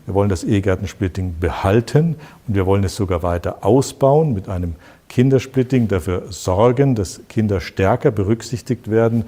Wir wollen das Ehegattensplitting behalten und wir wollen es sogar weiter ausbauen mit einem Kindersplitting, dafür sorgen, dass Kinder stärker berücksichtigt werden.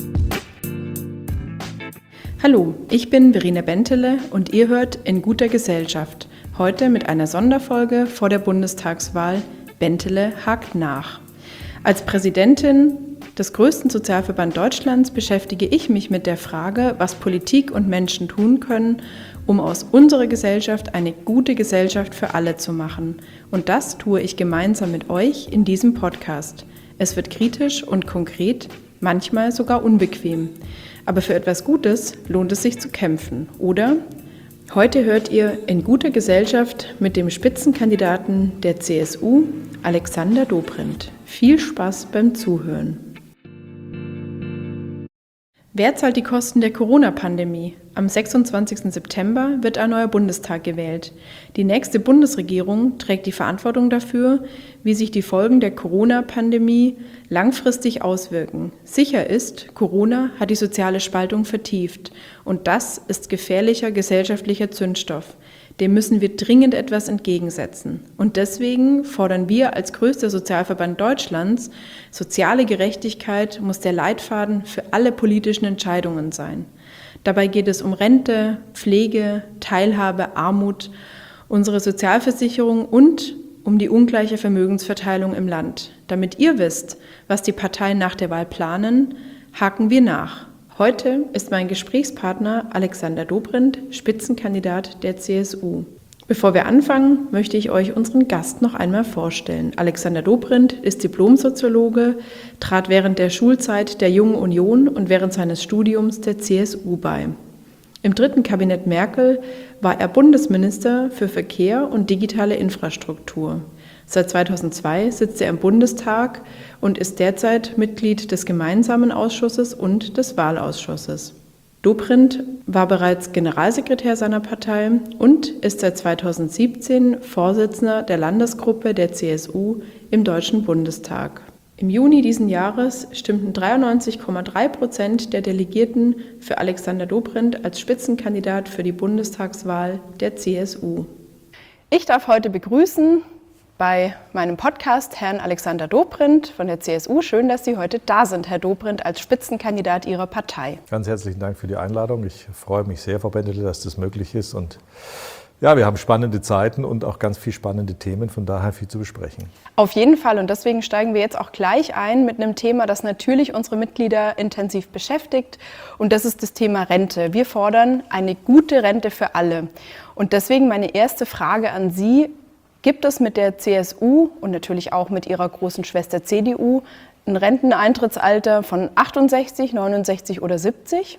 Hallo, ich bin Verena Bentele und ihr hört In guter Gesellschaft. Heute mit einer Sonderfolge vor der Bundestagswahl Bentele hakt nach. Als Präsidentin des größten Sozialverbands Deutschlands beschäftige ich mich mit der Frage, was Politik und Menschen tun können, um aus unserer Gesellschaft eine gute Gesellschaft für alle zu machen. Und das tue ich gemeinsam mit euch in diesem Podcast. Es wird kritisch und konkret, manchmal sogar unbequem. Aber für etwas Gutes lohnt es sich zu kämpfen, oder? Heute hört ihr In guter Gesellschaft mit dem Spitzenkandidaten der CSU, Alexander Dobrindt. Viel Spaß beim Zuhören. Wer zahlt die Kosten der Corona-Pandemie? Am 26. September wird ein neuer Bundestag gewählt. Die nächste Bundesregierung trägt die Verantwortung dafür, wie sich die Folgen der Corona-Pandemie langfristig auswirken. Sicher ist, Corona hat die soziale Spaltung vertieft. Und das ist gefährlicher gesellschaftlicher Zündstoff. Dem müssen wir dringend etwas entgegensetzen. Und deswegen fordern wir als größter Sozialverband Deutschlands, soziale Gerechtigkeit muss der Leitfaden für alle politischen Entscheidungen sein. Dabei geht es um Rente, Pflege, Teilhabe, Armut, unsere Sozialversicherung und um die ungleiche Vermögensverteilung im Land. Damit ihr wisst, was die Parteien nach der Wahl planen, haken wir nach. Heute ist mein Gesprächspartner Alexander Dobrindt, Spitzenkandidat der CSU. Bevor wir anfangen, möchte ich euch unseren Gast noch einmal vorstellen. Alexander Dobrindt ist Diplom-Soziologe, trat während der Schulzeit der Jungen Union und während seines Studiums der CSU bei. Im 3. Kabinett Merkel war er Bundesminister für Verkehr und digitale Infrastruktur. Seit 2002 sitzt er im Bundestag und ist derzeit Mitglied des Gemeinsamen Ausschusses und des Wahlausschusses. Dobrindt war bereits Generalsekretär seiner Partei und ist seit 2017 Vorsitzender der Landesgruppe der CSU im Deutschen Bundestag. Im Juni diesen Jahres stimmten 93,3% der Delegierten für Alexander Dobrindt als Spitzenkandidat für die Bundestagswahl der CSU. Ich darf heute begrüßen bei meinem Podcast Herrn Alexander Dobrindt von der CSU. Schön, dass Sie heute da sind, Herr Dobrindt, als Spitzenkandidat Ihrer Partei. Ganz herzlichen Dank für die Einladung. Ich freue mich sehr, Frau Bentele, dass das möglich ist. Und ja, wir haben spannende Zeiten und auch ganz viele spannende Themen, von daher viel zu besprechen. Auf jeden Fall, und deswegen steigen wir jetzt auch gleich ein mit einem Thema, das natürlich unsere Mitglieder intensiv beschäftigt, und das ist das Thema Rente. Wir fordern eine gute Rente für alle. Und deswegen meine erste Frage an Sie: Gibt es mit der CSU und natürlich auch mit ihrer großen Schwester CDU ein Renteneintrittsalter von 68, 69 oder 70?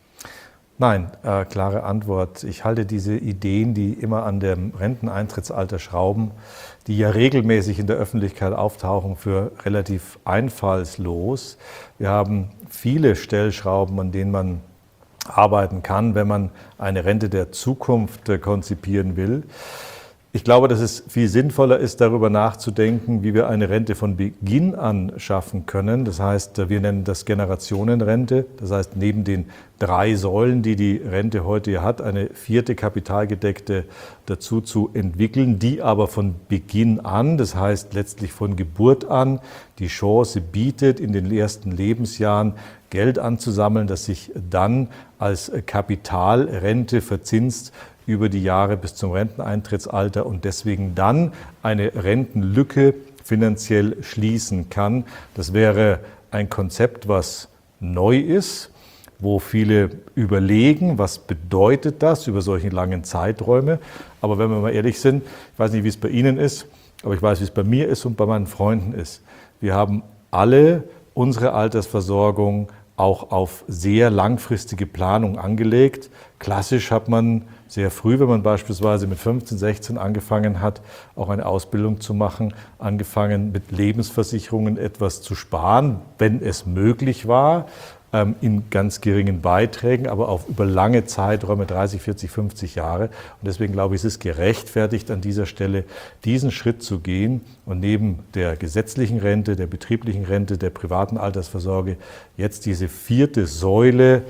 Nein, klare Antwort. Ich halte diese Ideen, die immer an dem Renteneintrittsalter schrauben, die ja regelmäßig in der Öffentlichkeit auftauchen, für relativ einfallslos. Wir haben viele Stellschrauben, an denen man arbeiten kann, wenn man eine Rente der Zukunft konzipieren will. Ich glaube, dass es viel sinnvoller ist, darüber nachzudenken, wie wir eine Rente von Beginn an schaffen können. Das heißt, wir nennen das Generationenrente. Das heißt, neben den 3 Säulen, die die Rente heute hat, eine 4. kapitalgedeckte dazu zu entwickeln, die aber von Beginn an, das heißt letztlich von Geburt an, die Chance bietet, in den ersten Lebensjahren Geld anzusammeln, das sich dann als Kapitalrente verzinst über die Jahre bis zum Renteneintrittsalter und deswegen dann eine Rentenlücke finanziell schließen kann. Das wäre ein Konzept, was neu ist, wo viele überlegen, was bedeutet das über solche langen Zeiträume. Aber wenn wir mal ehrlich sind, ich weiß nicht, wie es bei Ihnen ist, aber ich weiß, wie es bei mir ist und bei meinen Freunden ist. Wir haben alle unsere Altersversorgung auch auf sehr langfristige Planung angelegt. Klassisch hat man sehr früh, wenn man beispielsweise mit 15, 16 angefangen hat, auch eine Ausbildung zu machen, angefangen mit Lebensversicherungen etwas zu sparen, wenn es möglich war, in ganz geringen Beiträgen, aber auch über lange Zeiträume, 30, 40, 50 Jahre. Und deswegen glaube ich, es ist gerechtfertigt, an dieser Stelle diesen Schritt zu gehen und neben der gesetzlichen Rente, der betrieblichen Rente, der privaten Altersvorsorge jetzt diese 4. Säule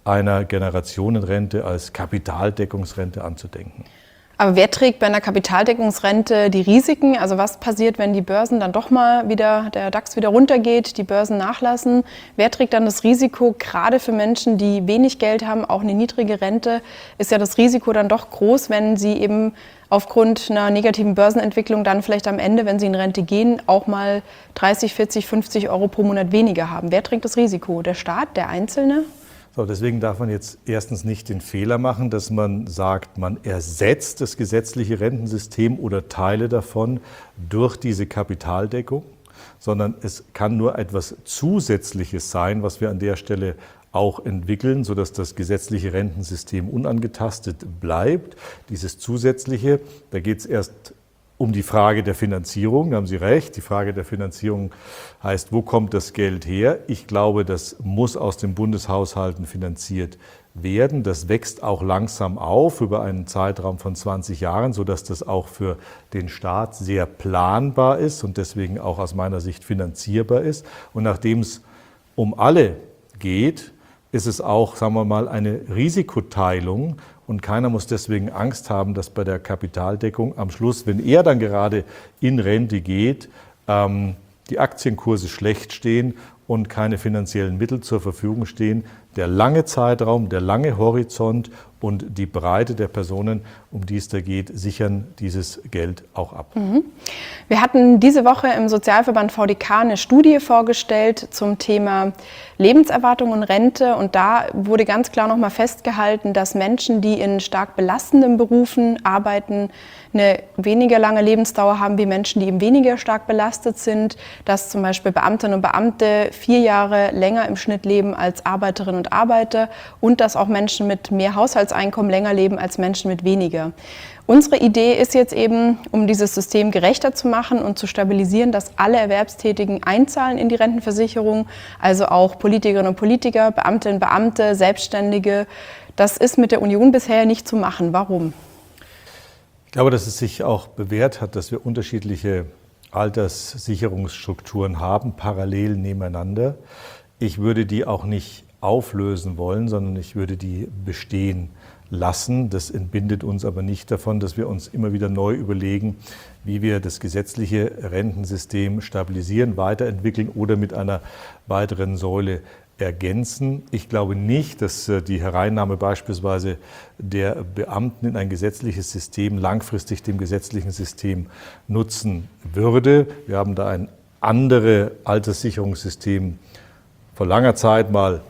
einer Generationenrente als Kapitaldeckungsrente anzudenken. Aber wer trägt bei einer Kapitaldeckungsrente die Risiken? Also was passiert, wenn die Börsen dann doch mal wieder, der DAX wieder runtergeht, die Börsen nachlassen? Wer trägt dann das Risiko? Gerade für Menschen, die wenig Geld haben, auch eine niedrige Rente, ist ja das Risiko dann doch groß, wenn sie eben aufgrund einer negativen Börsenentwicklung dann vielleicht am Ende, wenn sie in Rente gehen, auch mal 30, 40, 50 Euro pro Monat weniger haben. Wer trägt das Risiko? Der Staat, der Einzelne? So, deswegen darf man jetzt erstens nicht den Fehler machen, dass man sagt, man ersetzt das gesetzliche Rentensystem oder Teile davon durch diese Kapitaldeckung, sondern es kann nur etwas Zusätzliches sein, was wir an der Stelle auch entwickeln, sodass das gesetzliche Rentensystem unangetastet bleibt. Dieses Zusätzliche, da geht es erst um die Frage der Finanzierung, da haben Sie recht. Die Frage der Finanzierung heißt, wo kommt das Geld her? Ich glaube, das muss aus den Bundeshaushalten finanziert werden. Das wächst auch langsam auf über einen Zeitraum von 20 Jahren, sodass das auch für den Staat sehr planbar ist und deswegen auch aus meiner Sicht finanzierbar ist. Und nachdem es um alle geht, ist es auch, sagen wir mal, eine Risikoteilung. Und keiner muss deswegen Angst haben, dass bei der Kapitaldeckung am Schluss, wenn er dann gerade in Rente geht, die Aktienkurse schlecht stehen und keine finanziellen Mittel zur Verfügung stehen. Der lange Zeitraum, der lange Horizont und die Breite der Personen, um die es da geht, sichern dieses Geld auch ab. Wir hatten diese Woche im Sozialverband VDK eine Studie vorgestellt zum Thema Lebenserwartung und Rente. Und da wurde ganz klar nochmal festgehalten, dass Menschen, die in stark belastenden Berufen arbeiten, eine weniger lange Lebensdauer haben wie Menschen, die eben weniger stark belastet sind, dass zum Beispiel Beamtinnen und Beamte 4 Jahre länger im Schnitt leben als Arbeiterinnen und Arbeiter und dass auch Menschen mit mehr Haushaltseinkommen länger leben als Menschen mit weniger. Unsere Idee ist jetzt eben, um dieses System gerechter zu machen und zu stabilisieren, dass alle Erwerbstätigen einzahlen in die Rentenversicherung, also auch Politikerinnen und Politiker, Beamtinnen und Beamte, Selbstständige. Das ist mit der Union bisher nicht zu machen. Warum? Ich glaube, dass es sich auch bewährt hat, dass wir unterschiedliche Alterssicherungsstrukturen haben, parallel nebeneinander. Ich würde die auch nicht auflösen wollen, sondern ich würde die bestehen lassen. Das entbindet uns aber nicht davon, dass wir uns immer wieder neu überlegen, wie wir das gesetzliche Rentensystem stabilisieren, weiterentwickeln oder mit einer weiteren Säule ergänzen. Ich glaube nicht, dass die Hereinnahme beispielsweise der Beamten in ein gesetzliches System langfristig dem gesetzlichen System nutzen würde. Wir haben da ein anderes Alterssicherungssystem vor langer Zeit mal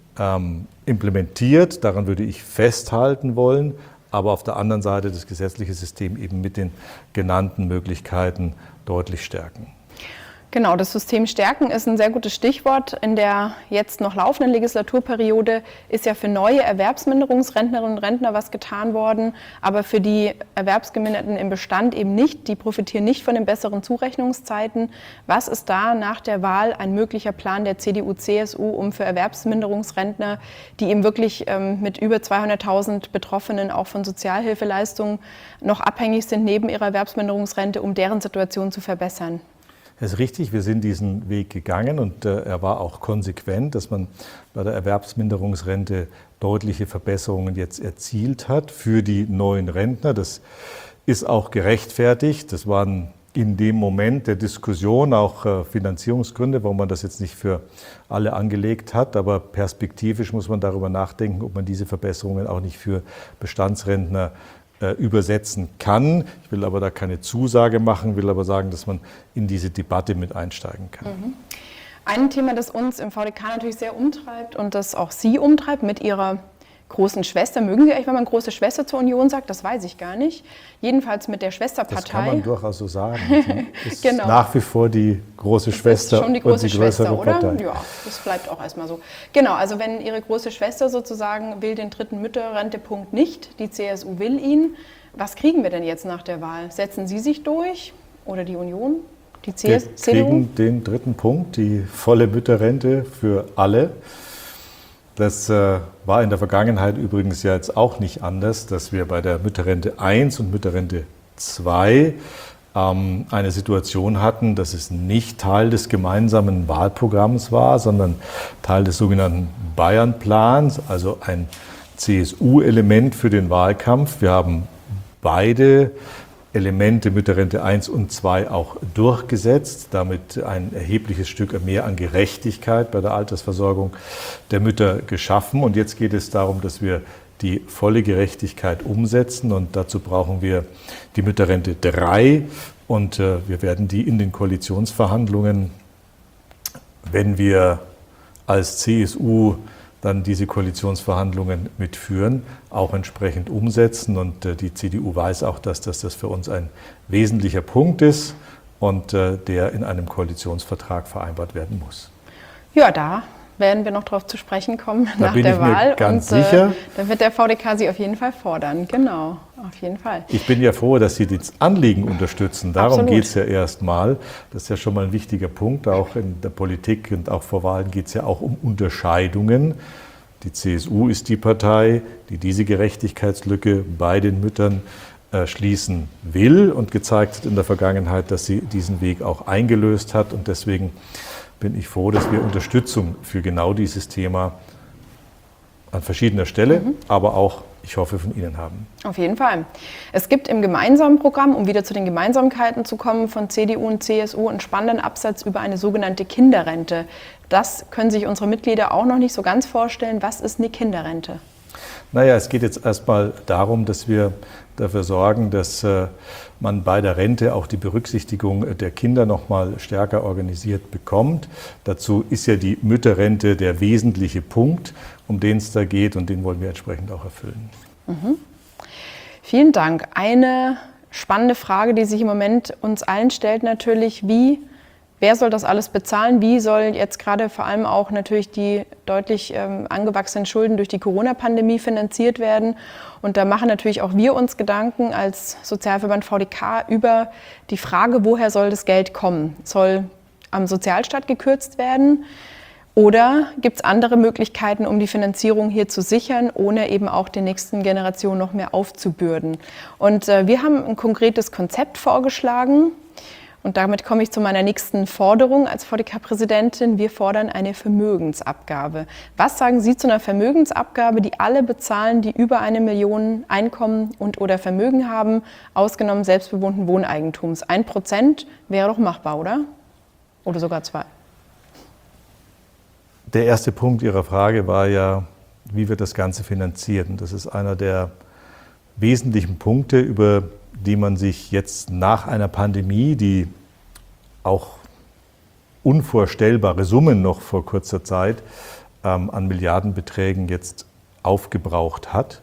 implementiert. Daran würde ich festhalten wollen, aber auf der anderen Seite das gesetzliche System eben mit den genannten Möglichkeiten deutlich stärken. Genau, das System stärken ist ein sehr gutes Stichwort. In der jetzt noch laufenden Legislaturperiode ist ja für neue Erwerbsminderungsrentnerinnen und Rentner was getan worden, aber für die Erwerbsgeminderten im Bestand eben nicht. Die profitieren nicht von den besseren Zurechnungszeiten. Was ist da nach der Wahl ein möglicher Plan der CDU/CSU, um für Erwerbsminderungsrentner, die eben wirklich mit über 200.000 Betroffenen auch von Sozialhilfeleistungen noch abhängig sind neben ihrer Erwerbsminderungsrente, um deren Situation zu verbessern? Das ist richtig, wir sind diesen Weg gegangen und er war auch konsequent, dass man bei der Erwerbsminderungsrente deutliche Verbesserungen jetzt erzielt hat für die neuen Rentner. Das ist auch gerechtfertigt. Das waren in dem Moment der Diskussion auch Finanzierungsgründe, warum man das jetzt nicht für alle angelegt hat. Aber perspektivisch muss man darüber nachdenken, ob man diese Verbesserungen auch nicht für Bestandsrentner übersetzen kann. Ich will aber da keine Zusage machen, will aber sagen, dass man in diese Debatte mit einsteigen kann. Ein Thema, das uns im VDK natürlich sehr umtreibt und das auch Sie umtreibt mit Ihrer großen Schwester. Mögen Sie eigentlich, wenn man große Schwester zur Union sagt? Das weiß ich gar nicht. Jedenfalls mit der Schwesterpartei. Das kann man durchaus so sagen. Die ist genau. Nach wie vor die große Schwester ist schon die große und die größere Schwester, oder? Partei. Ja, das bleibt auch erstmal so. Genau, also wenn Ihre große Schwester sozusagen will den dritten Mütterrentepunkt nicht, die CSU will ihn, was kriegen wir denn jetzt nach der Wahl? Setzen Sie sich durch oder die Union, die CDU? Wir kriegen den dritten Punkt, die volle Mütterrente für alle. Das war in der Vergangenheit übrigens ja jetzt auch nicht anders, dass wir bei der Mütterrente 1 und Mütterrente 2 eine Situation hatten, dass es nicht Teil des gemeinsamen Wahlprogramms war, sondern Teil des sogenannten Bayern-Plans, also ein CSU-Element für den Wahlkampf. Wir haben beide Elemente Mütterrente 1 und 2 auch durchgesetzt, damit ein erhebliches Stück mehr an Gerechtigkeit bei der Altersversorgung der Mütter geschaffen. Und jetzt geht es darum, dass wir die volle Gerechtigkeit umsetzen, und dazu brauchen wir die Mütterrente 3, und wir werden die in den Koalitionsverhandlungen, wenn wir als CSU dann diese Koalitionsverhandlungen mitführen, auch entsprechend umsetzen. Und die CDU weiß auch, dass das für uns ein wesentlicher Punkt ist und der in einem Koalitionsvertrag vereinbart werden muss. Ja, da werden wir noch darauf zu sprechen kommen nach der Wahl. Da bin ich mir ganz sicher. Da wird der VDK Sie auf jeden Fall fordern. Genau, auf jeden Fall. Ich bin ja froh, dass Sie das Anliegen unterstützen. Darum geht es ja erstmal. Das ist ja schon mal ein wichtiger Punkt. Auch in der Politik und auch vor Wahlen geht es ja auch um Unterscheidungen. Die CSU ist die Partei, die diese Gerechtigkeitslücke bei den Müttern schließen will und gezeigt hat in der Vergangenheit, dass sie diesen Weg auch eingelöst hat. Und deswegen bin ich froh, dass wir Unterstützung für genau dieses Thema an verschiedener Stelle, aber auch, ich hoffe, von Ihnen haben. Auf jeden Fall. Es gibt im gemeinsamen Programm, um wieder zu den Gemeinsamkeiten zu kommen, von CDU und CSU einen spannenden Absatz über eine sogenannte Kinderrente. Das können sich unsere Mitglieder auch noch nicht so ganz vorstellen. Was ist eine Kinderrente? Naja, es geht jetzt erstmal darum, dass wir dafür sorgen, dass man bei der Rente auch die Berücksichtigung der Kinder noch mal stärker organisiert bekommt. Dazu ist ja die Mütterrente der wesentliche Punkt, um den es da geht, und den wollen wir entsprechend auch erfüllen. Vielen Dank. Eine spannende Frage, die sich im Moment uns allen stellt, natürlich, wer soll das alles bezahlen? Wie soll jetzt gerade vor allem auch natürlich die deutlich angewachsenen Schulden durch die Corona-Pandemie finanziert werden? Und da machen natürlich auch wir uns Gedanken als Sozialverband VDK über die Frage, woher soll das Geld kommen? Soll am Sozialstaat gekürzt werden? Oder gibt es andere Möglichkeiten, um die Finanzierung hier zu sichern, ohne eben auch den nächsten Generationen noch mehr aufzubürden? Und wir haben ein konkretes Konzept vorgeschlagen. Und damit komme ich zu meiner nächsten Forderung als VDK-Präsidentin. Wir fordern eine Vermögensabgabe. Was sagen Sie zu einer Vermögensabgabe, die alle bezahlen, die über 1 Million Einkommen und/oder Vermögen haben, ausgenommen selbstbewohnten Wohneigentums? 1% wäre doch machbar, oder? Oder sogar 2%? Der erste Punkt Ihrer Frage war ja, wie wird das Ganze finanziert? Und das ist einer der wesentlichen Punkte, über die man sich jetzt nach einer Pandemie, die auch unvorstellbare Summen noch vor kurzer Zeit an Milliardenbeträgen jetzt aufgebraucht hat.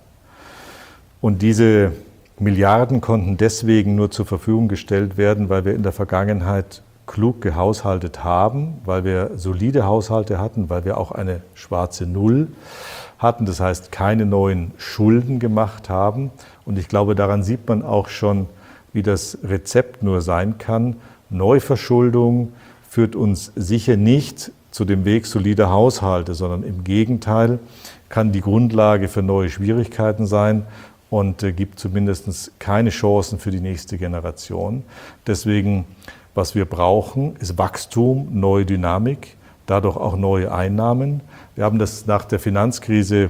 Und diese Milliarden konnten deswegen nur zur Verfügung gestellt werden, weil wir in der Vergangenheit klug gehaushaltet haben, weil wir solide Haushalte hatten, weil wir auch eine schwarze Null hatten, das heißt keine neuen Schulden gemacht haben. Und ich glaube, daran sieht man auch schon, wie das Rezept nur sein kann. Neuverschuldung führt uns sicher nicht zu dem Weg solider Haushalte, sondern im Gegenteil kann die Grundlage für neue Schwierigkeiten sein und gibt zumindest keine Chancen für die nächste Generation. Deswegen, was wir brauchen, ist Wachstum, neue Dynamik, dadurch auch neue Einnahmen. Wir haben das nach der Finanzkrise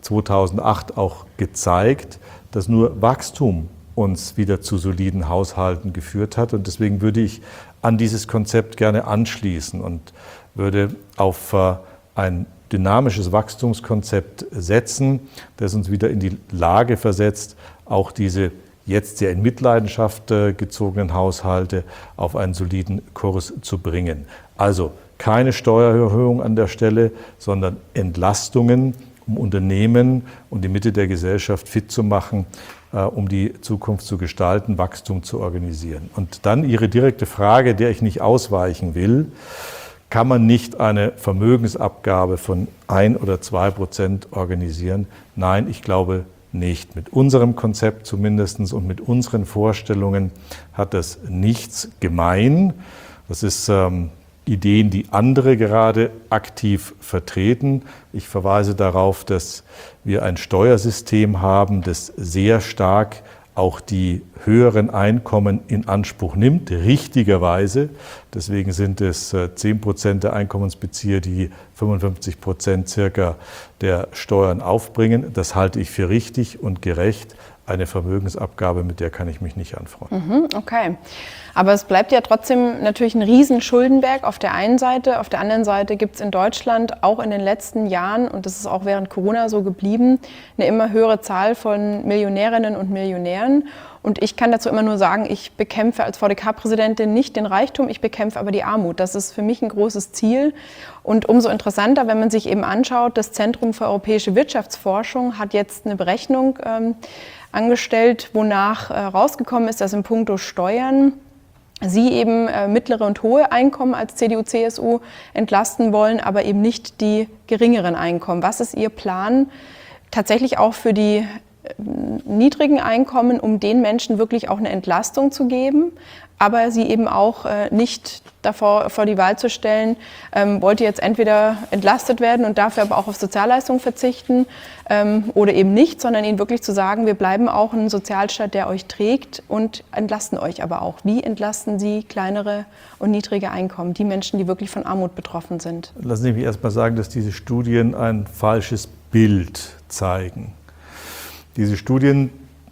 2008 auch gezeigt, dass nur Wachstum uns wieder zu soliden Haushalten geführt hat. Und deswegen würde ich an dieses Konzept gerne anschließen und würde auf ein dynamisches Wachstumskonzept setzen, das uns wieder in die Lage versetzt, auch diese jetzt sehr in Mitleidenschaft gezogenen Haushalte auf einen soliden Kurs zu bringen. Also keine Steuererhöhung an der Stelle, sondern Entlastungen, um Unternehmen und die Mitte der Gesellschaft fit zu machen, um die Zukunft zu gestalten, Wachstum zu organisieren. Und dann Ihre direkte Frage, der ich nicht ausweichen will: Kann man nicht eine Vermögensabgabe von 1 oder 2% organisieren? Nein, ich glaube nicht. Mit unserem Konzept zumindest und mit unseren Vorstellungen hat das nichts gemein. Das ist Ideen, die andere gerade aktiv vertreten. Ich verweise darauf, dass wir ein Steuersystem haben, das sehr stark auch die höheren Einkommen in Anspruch nimmt, richtigerweise. Deswegen sind es 10% der Einkommensbezieher, die 55% circa der Steuern aufbringen. Das halte ich für richtig und gerecht. Eine Vermögensabgabe, mit der kann ich mich nicht anfreunden. Okay, aber es bleibt ja trotzdem natürlich ein Riesenschuldenberg auf der einen Seite. Auf der anderen Seite gibt es in Deutschland auch in den letzten Jahren, und das ist auch während Corona so geblieben, eine immer höhere Zahl von Millionärinnen und Millionären. Und ich kann dazu immer nur sagen, ich bekämpfe als VDK-Präsidentin nicht den Reichtum, ich bekämpfe aber die Armut. Das ist für mich ein großes Ziel. Und umso interessanter, wenn man sich eben anschaut, das Zentrum für europäische Wirtschaftsforschung hat jetzt eine Berechnung angestellt, wonach rausgekommen ist, dass in puncto Steuern Sie eben mittlere und hohe Einkommen als CDU, CSU entlasten wollen, aber eben nicht die geringeren Einkommen. Was ist Ihr Plan tatsächlich auch für die niedrigen Einkommen, um den Menschen wirklich auch eine Entlastung zu geben, aber sie eben auch nicht vor die Wahl zu stellen, wollt ihr jetzt entweder entlastet werden und dafür aber auch auf Sozialleistungen verzichten oder eben nicht, sondern ihnen wirklich zu sagen, wir bleiben auch ein Sozialstaat, der euch trägt und entlasten euch aber auch. Wie entlasten Sie kleinere und niedrige Einkommen, die Menschen, die wirklich von Armut betroffen sind? Lassen Sie mich erst mal sagen, dass diese Studien ein falsches Bild zeigen. Diese Studien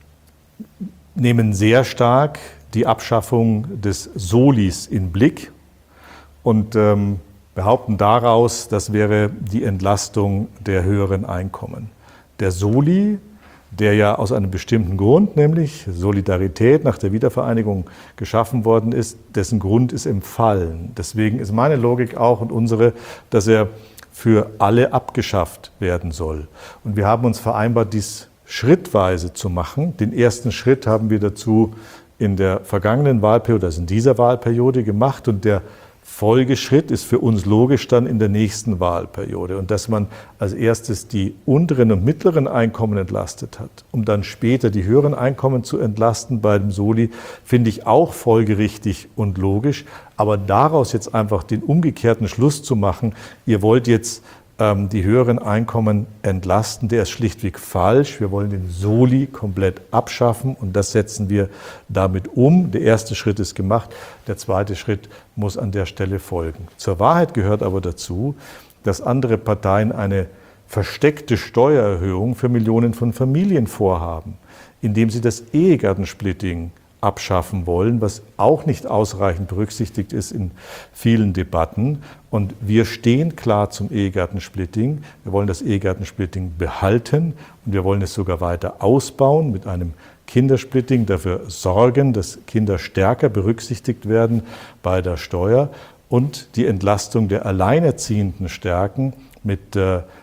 nehmen sehr stark die Abschaffung des Solis in Blick und behaupten daraus, das wäre die Entlastung der höheren Einkommen. Der Soli, der ja aus einem bestimmten Grund, nämlich Solidarität nach der Wiedervereinigung geschaffen worden ist, dessen Grund ist entfallen. Deswegen ist meine Logik auch und unsere, dass er für alle abgeschafft werden soll. Und wir haben uns vereinbart, dies schrittweise zu machen. Den ersten Schritt haben wir dazu in der vergangenen Wahlperiode, also in dieser Wahlperiode gemacht, und der Folgeschritt ist für uns logisch dann in der nächsten Wahlperiode. Und dass man als erstes die unteren und mittleren Einkommen entlastet hat, um dann später die höheren Einkommen zu entlasten bei dem Soli, finde ich auch folgerichtig und logisch. Aber daraus jetzt einfach den umgekehrten Schluss zu machen, ihr wollt jetzt die höheren Einkommen entlasten, der ist schlichtweg falsch. Wir wollen den Soli komplett abschaffen und das setzen wir damit um. Der erste Schritt ist gemacht, der zweite Schritt muss an der Stelle folgen. Zur Wahrheit gehört aber dazu, dass andere Parteien eine versteckte Steuererhöhung für Millionen von Familien vorhaben, indem sie das Ehegattensplitting abschaffen wollen, was auch nicht ausreichend berücksichtigt ist in vielen Debatten. Und wir stehen klar zum Ehegattensplitting. Wir wollen das Ehegattensplitting behalten und wir wollen es sogar weiter ausbauen mit einem Kindersplitting, dafür sorgen, dass Kinder stärker berücksichtigt werden bei der Steuer und die Entlastung der Alleinerziehenden stärken mit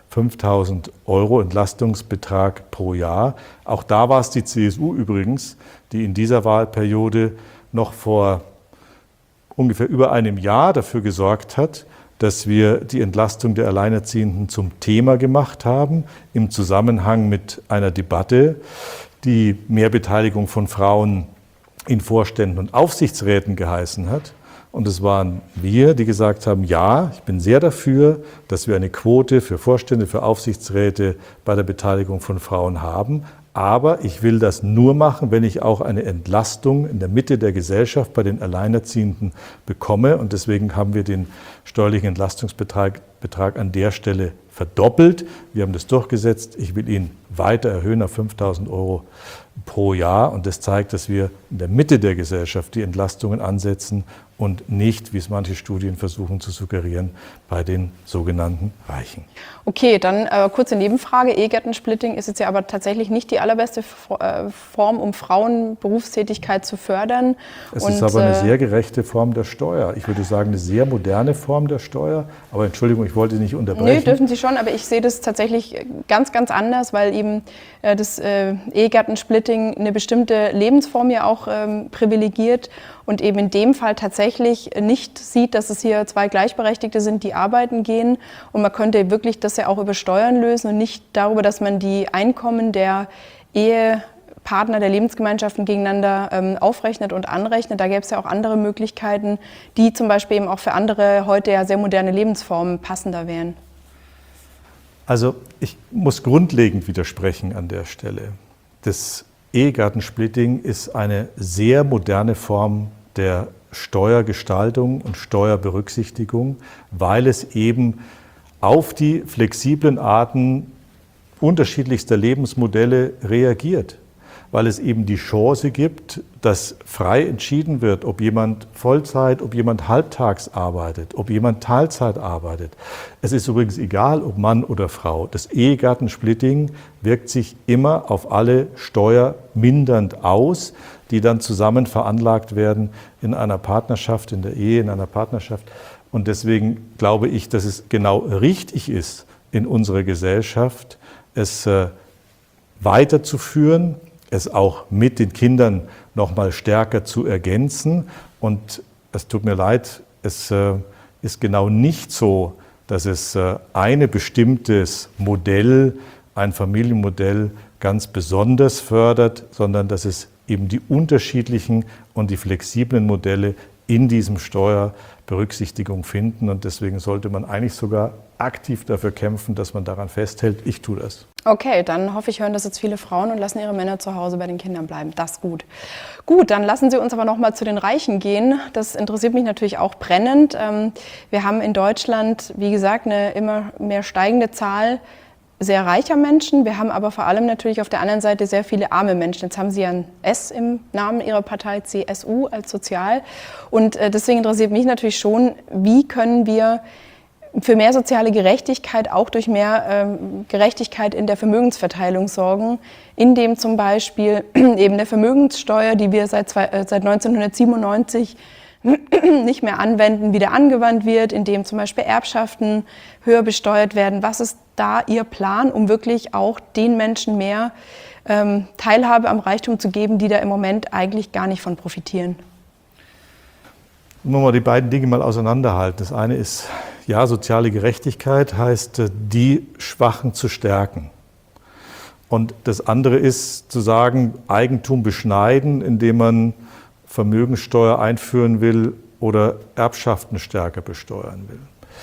5.000 € Entlastungsbetrag pro Jahr. Auch da war es die CSU übrigens, die in dieser Wahlperiode noch vor ungefähr über einem Jahr dafür gesorgt hat, dass wir die Entlastung der Alleinerziehenden zum Thema gemacht haben, im Zusammenhang mit einer Debatte, die Mehrbeteiligung von Frauen in Vorständen und Aufsichtsräten geheißen hat. Und es waren wir, die gesagt haben, ja, ich bin sehr dafür, dass wir eine Quote für Vorstände, für Aufsichtsräte bei der Beteiligung von Frauen haben. Aber ich will das nur machen, wenn ich auch eine Entlastung in der Mitte der Gesellschaft bei den Alleinerziehenden bekomme. Und deswegen haben wir den steuerlichen Entlastungsbetrag an der Stelle verdoppelt. Wir haben das durchgesetzt. Ich will ihn weiter erhöhen auf 5.000 € pro Jahr. Und das zeigt, dass wir in der Mitte der Gesellschaft die Entlastungen ansetzen und nicht, wie es manche Studien versuchen zu suggerieren, bei den sogenannten Reichen. Okay, dann kurze Nebenfrage. Ehegattensplitting ist jetzt ja aber tatsächlich nicht die allerbeste Form, um Frauenberufstätigkeit zu fördern. Es ist aber eine sehr gerechte Form der Steuer. Ich würde sagen, eine sehr moderne Form der Steuer. Aber Entschuldigung, ich wollte nicht unterbrechen. Nee, dürfen Sie schon, aber ich sehe das tatsächlich ganz, ganz anders, weil eben das Ehegattensplitting eine bestimmte Lebensform ja auch privilegiert und eben in dem Fall tatsächlich nicht sieht, dass es hier zwei Gleichberechtigte sind, die arbeiten gehen. Und man könnte wirklich das ja auch über Steuern lösen und nicht darüber, dass man die Einkommen der Ehepartner der Lebensgemeinschaften gegeneinander aufrechnet und anrechnet. Da gäbe es ja auch andere Möglichkeiten, die zum Beispiel eben auch für andere heute ja sehr moderne Lebensformen passender wären. Also ich muss grundlegend widersprechen an der Stelle. Das Ehegattensplitting ist eine sehr moderne Form der Steuergestaltung und Steuerberücksichtigung, weil es eben auf die flexiblen Arten unterschiedlichster Lebensmodelle reagiert, weil es eben die Chance gibt, dass frei entschieden wird, ob jemand Vollzeit, ob jemand halbtags arbeitet, ob jemand Teilzeit arbeitet. Es ist übrigens egal, ob Mann oder Frau. Das Ehegattensplitting wirkt sich immer auf alle steuermindernd aus, die dann zusammen veranlagt werden in einer Partnerschaft, in der Ehe, in einer Partnerschaft. Und deswegen glaube ich, dass es genau richtig ist, in unserer Gesellschaft es weiterzuführen, es auch mit den Kindern noch mal stärker zu ergänzen. Und es tut mir leid, es ist genau nicht so, dass es ein bestimmtes Modell, ein Familienmodell ganz besonders fördert, sondern dass es eben die unterschiedlichen und die flexiblen Modelle in diesem Steuerberücksichtigung finden. Und deswegen sollte man eigentlich sogar aktiv dafür kämpfen, dass man daran festhält. Ich tue das. Okay, dann hoffe ich, hören das jetzt viele Frauen und lassen ihre Männer zu Hause bei den Kindern bleiben. Das ist gut. Gut, dann lassen Sie uns aber noch mal zu den Reichen gehen. Das interessiert mich natürlich auch brennend. Wir haben in Deutschland, wie gesagt, eine immer mehr steigende Zahl sehr reicher Menschen. Wir haben aber vor allem natürlich auf der anderen Seite sehr viele arme Menschen. Jetzt haben Sie ja ein S im Namen Ihrer Partei, CSU, als sozial. Und deswegen interessiert mich natürlich schon, wie können wir für mehr soziale Gerechtigkeit, auch durch mehr Gerechtigkeit in der Vermögensverteilung sorgen, indem zum Beispiel eben der Vermögenssteuer, die wir seit 1997 nicht mehr anwenden, wieder angewandt wird, indem zum Beispiel Erbschaften höher besteuert werden. Was ist da Ihr Plan, um wirklich auch den Menschen mehr Teilhabe am Reichtum zu geben, die da im Moment eigentlich gar nicht von profitieren? Wenn wir die beiden Dinge mal auseinanderhalten. Das eine ist, ja, soziale Gerechtigkeit heißt, die Schwachen zu stärken. Und das andere ist zu sagen, Eigentum beschneiden, indem man Vermögenssteuer einführen will oder Erbschaften stärker besteuern will.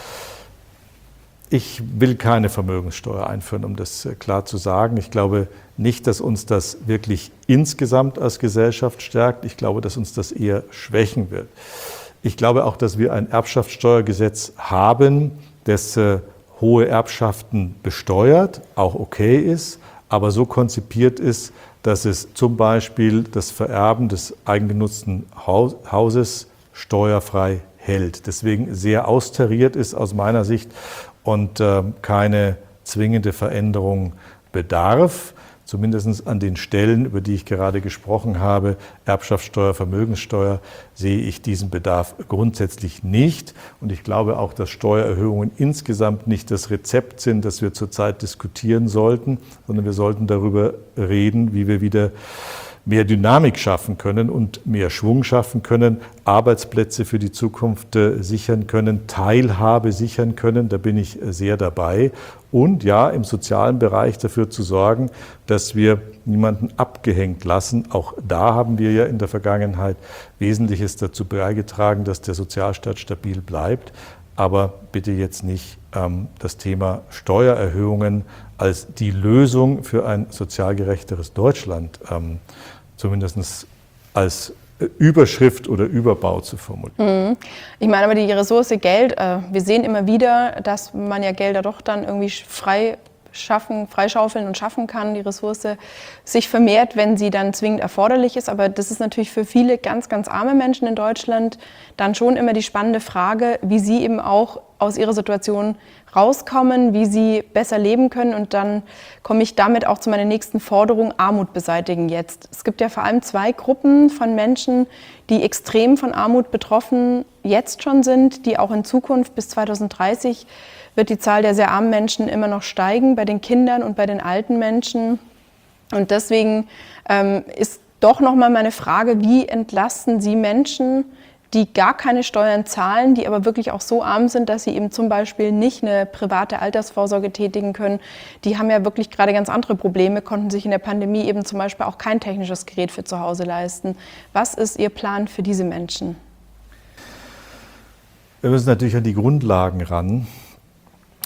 Ich will keine Vermögenssteuer einführen, um das klar zu sagen. Ich glaube nicht, dass uns das wirklich insgesamt als Gesellschaft stärkt. Ich glaube, dass uns das eher schwächen wird. Ich glaube auch, dass wir ein Erbschaftssteuergesetz haben, das hohe Erbschaften besteuert, auch okay ist, aber so konzipiert ist, dass es zum Beispiel das Vererben des eigengenutzten Hauses steuerfrei hält. Deswegen sehr austariert ist aus meiner Sicht und keine zwingende Veränderung bedarf. Zumindest an den Stellen, über die ich gerade gesprochen habe, Erbschaftssteuer, Vermögenssteuer, sehe ich diesen Bedarf grundsätzlich nicht. Und ich glaube auch, dass Steuererhöhungen insgesamt nicht das Rezept sind, das wir zurzeit diskutieren sollten, sondern wir sollten darüber reden, wie wir wieder mehr Dynamik schaffen können und mehr Schwung schaffen können, Arbeitsplätze für die Zukunft sichern können, Teilhabe sichern können, da bin ich sehr dabei. Und ja, im sozialen Bereich dafür zu sorgen, dass wir niemanden abgehängt lassen. Auch da haben wir ja in der Vergangenheit Wesentliches dazu beigetragen, dass der Sozialstaat stabil bleibt. Aber bitte jetzt nicht das Thema Steuererhöhungen als die Lösung für ein sozial gerechteres Deutschland zumindest als Überschrift oder Überbau zu formulieren. Ich meine aber die Ressource Geld, wir sehen immer wieder, dass man ja Gelder doch dann irgendwie freischaufeln und schaffen kann, die Ressource sich vermehrt, wenn sie dann zwingend erforderlich ist. Aber das ist natürlich für viele ganz, ganz arme Menschen in Deutschland dann schon immer die spannende Frage, wie sie eben auch aus ihrer Situation rauskommen, wie sie besser leben können. Und dann komme ich damit auch zu meiner nächsten Forderung, Armut beseitigen jetzt. Es gibt ja vor allem zwei Gruppen von Menschen, die extrem von Armut betroffen jetzt schon sind, die auch in Zukunft bis 2030 wird die Zahl der sehr armen Menschen immer noch steigen, bei den Kindern und bei den alten Menschen. Und deswegen ist doch nochmal meine Frage, wie entlasten Sie Menschen, die gar keine Steuern zahlen, die aber wirklich auch so arm sind, dass sie eben zum Beispiel nicht eine private Altersvorsorge tätigen können. Die haben ja wirklich gerade ganz andere Probleme, konnten sich in der Pandemie eben zum Beispiel auch kein technisches Gerät für zu Hause leisten. Was ist Ihr Plan für diese Menschen? Wir müssen natürlich an die Grundlagen ran.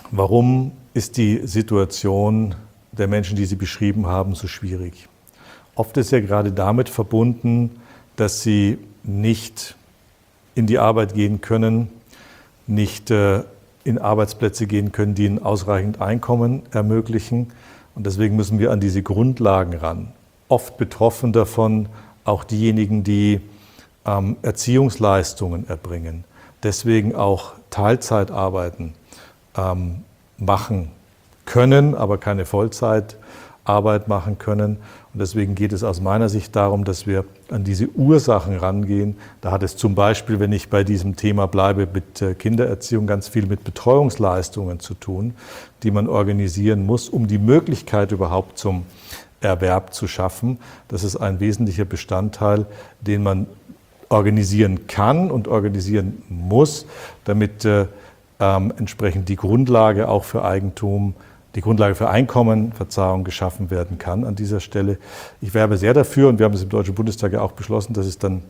Warum ist die Situation der Menschen, die Sie beschrieben haben, so schwierig? oft ist ja gerade damit verbunden, dass sie nicht in die Arbeit gehen können, nicht in Arbeitsplätze gehen können, die ein ausreichend Einkommen ermöglichen. Und deswegen müssen wir an diese Grundlagen ran. Oft betroffen davon auch diejenigen, die Erziehungsleistungen erbringen, deswegen auch Teilzeitarbeiten machen können, aber keine Vollzeitarbeit machen können. Und deswegen geht es aus meiner Sicht darum, dass wir an diese Ursachen rangehen. Da hat es zum Beispiel, wenn ich bei diesem Thema bleibe, mit Kindererziehung ganz viel mit Betreuungsleistungen zu tun, die man organisieren muss, um die Möglichkeit überhaupt zum Erwerb zu schaffen. Das ist ein wesentlicher Bestandteil, den man organisieren kann und organisieren muss, damit entsprechend die Grundlage auch für Eigentum, die Grundlage für Einkommen, geschaffen werden kann an dieser Stelle. Ich werbe sehr dafür, und wir haben es im Deutschen Bundestag ja auch beschlossen, dass es dann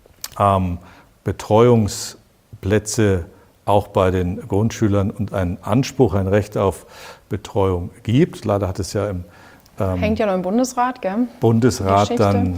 Betreuungsplätze auch bei den Grundschülern und einen Anspruch, ein Recht auf Betreuung gibt. Leider hat es ja im hängt ja noch im Bundesrat, gell? Bundesrat dann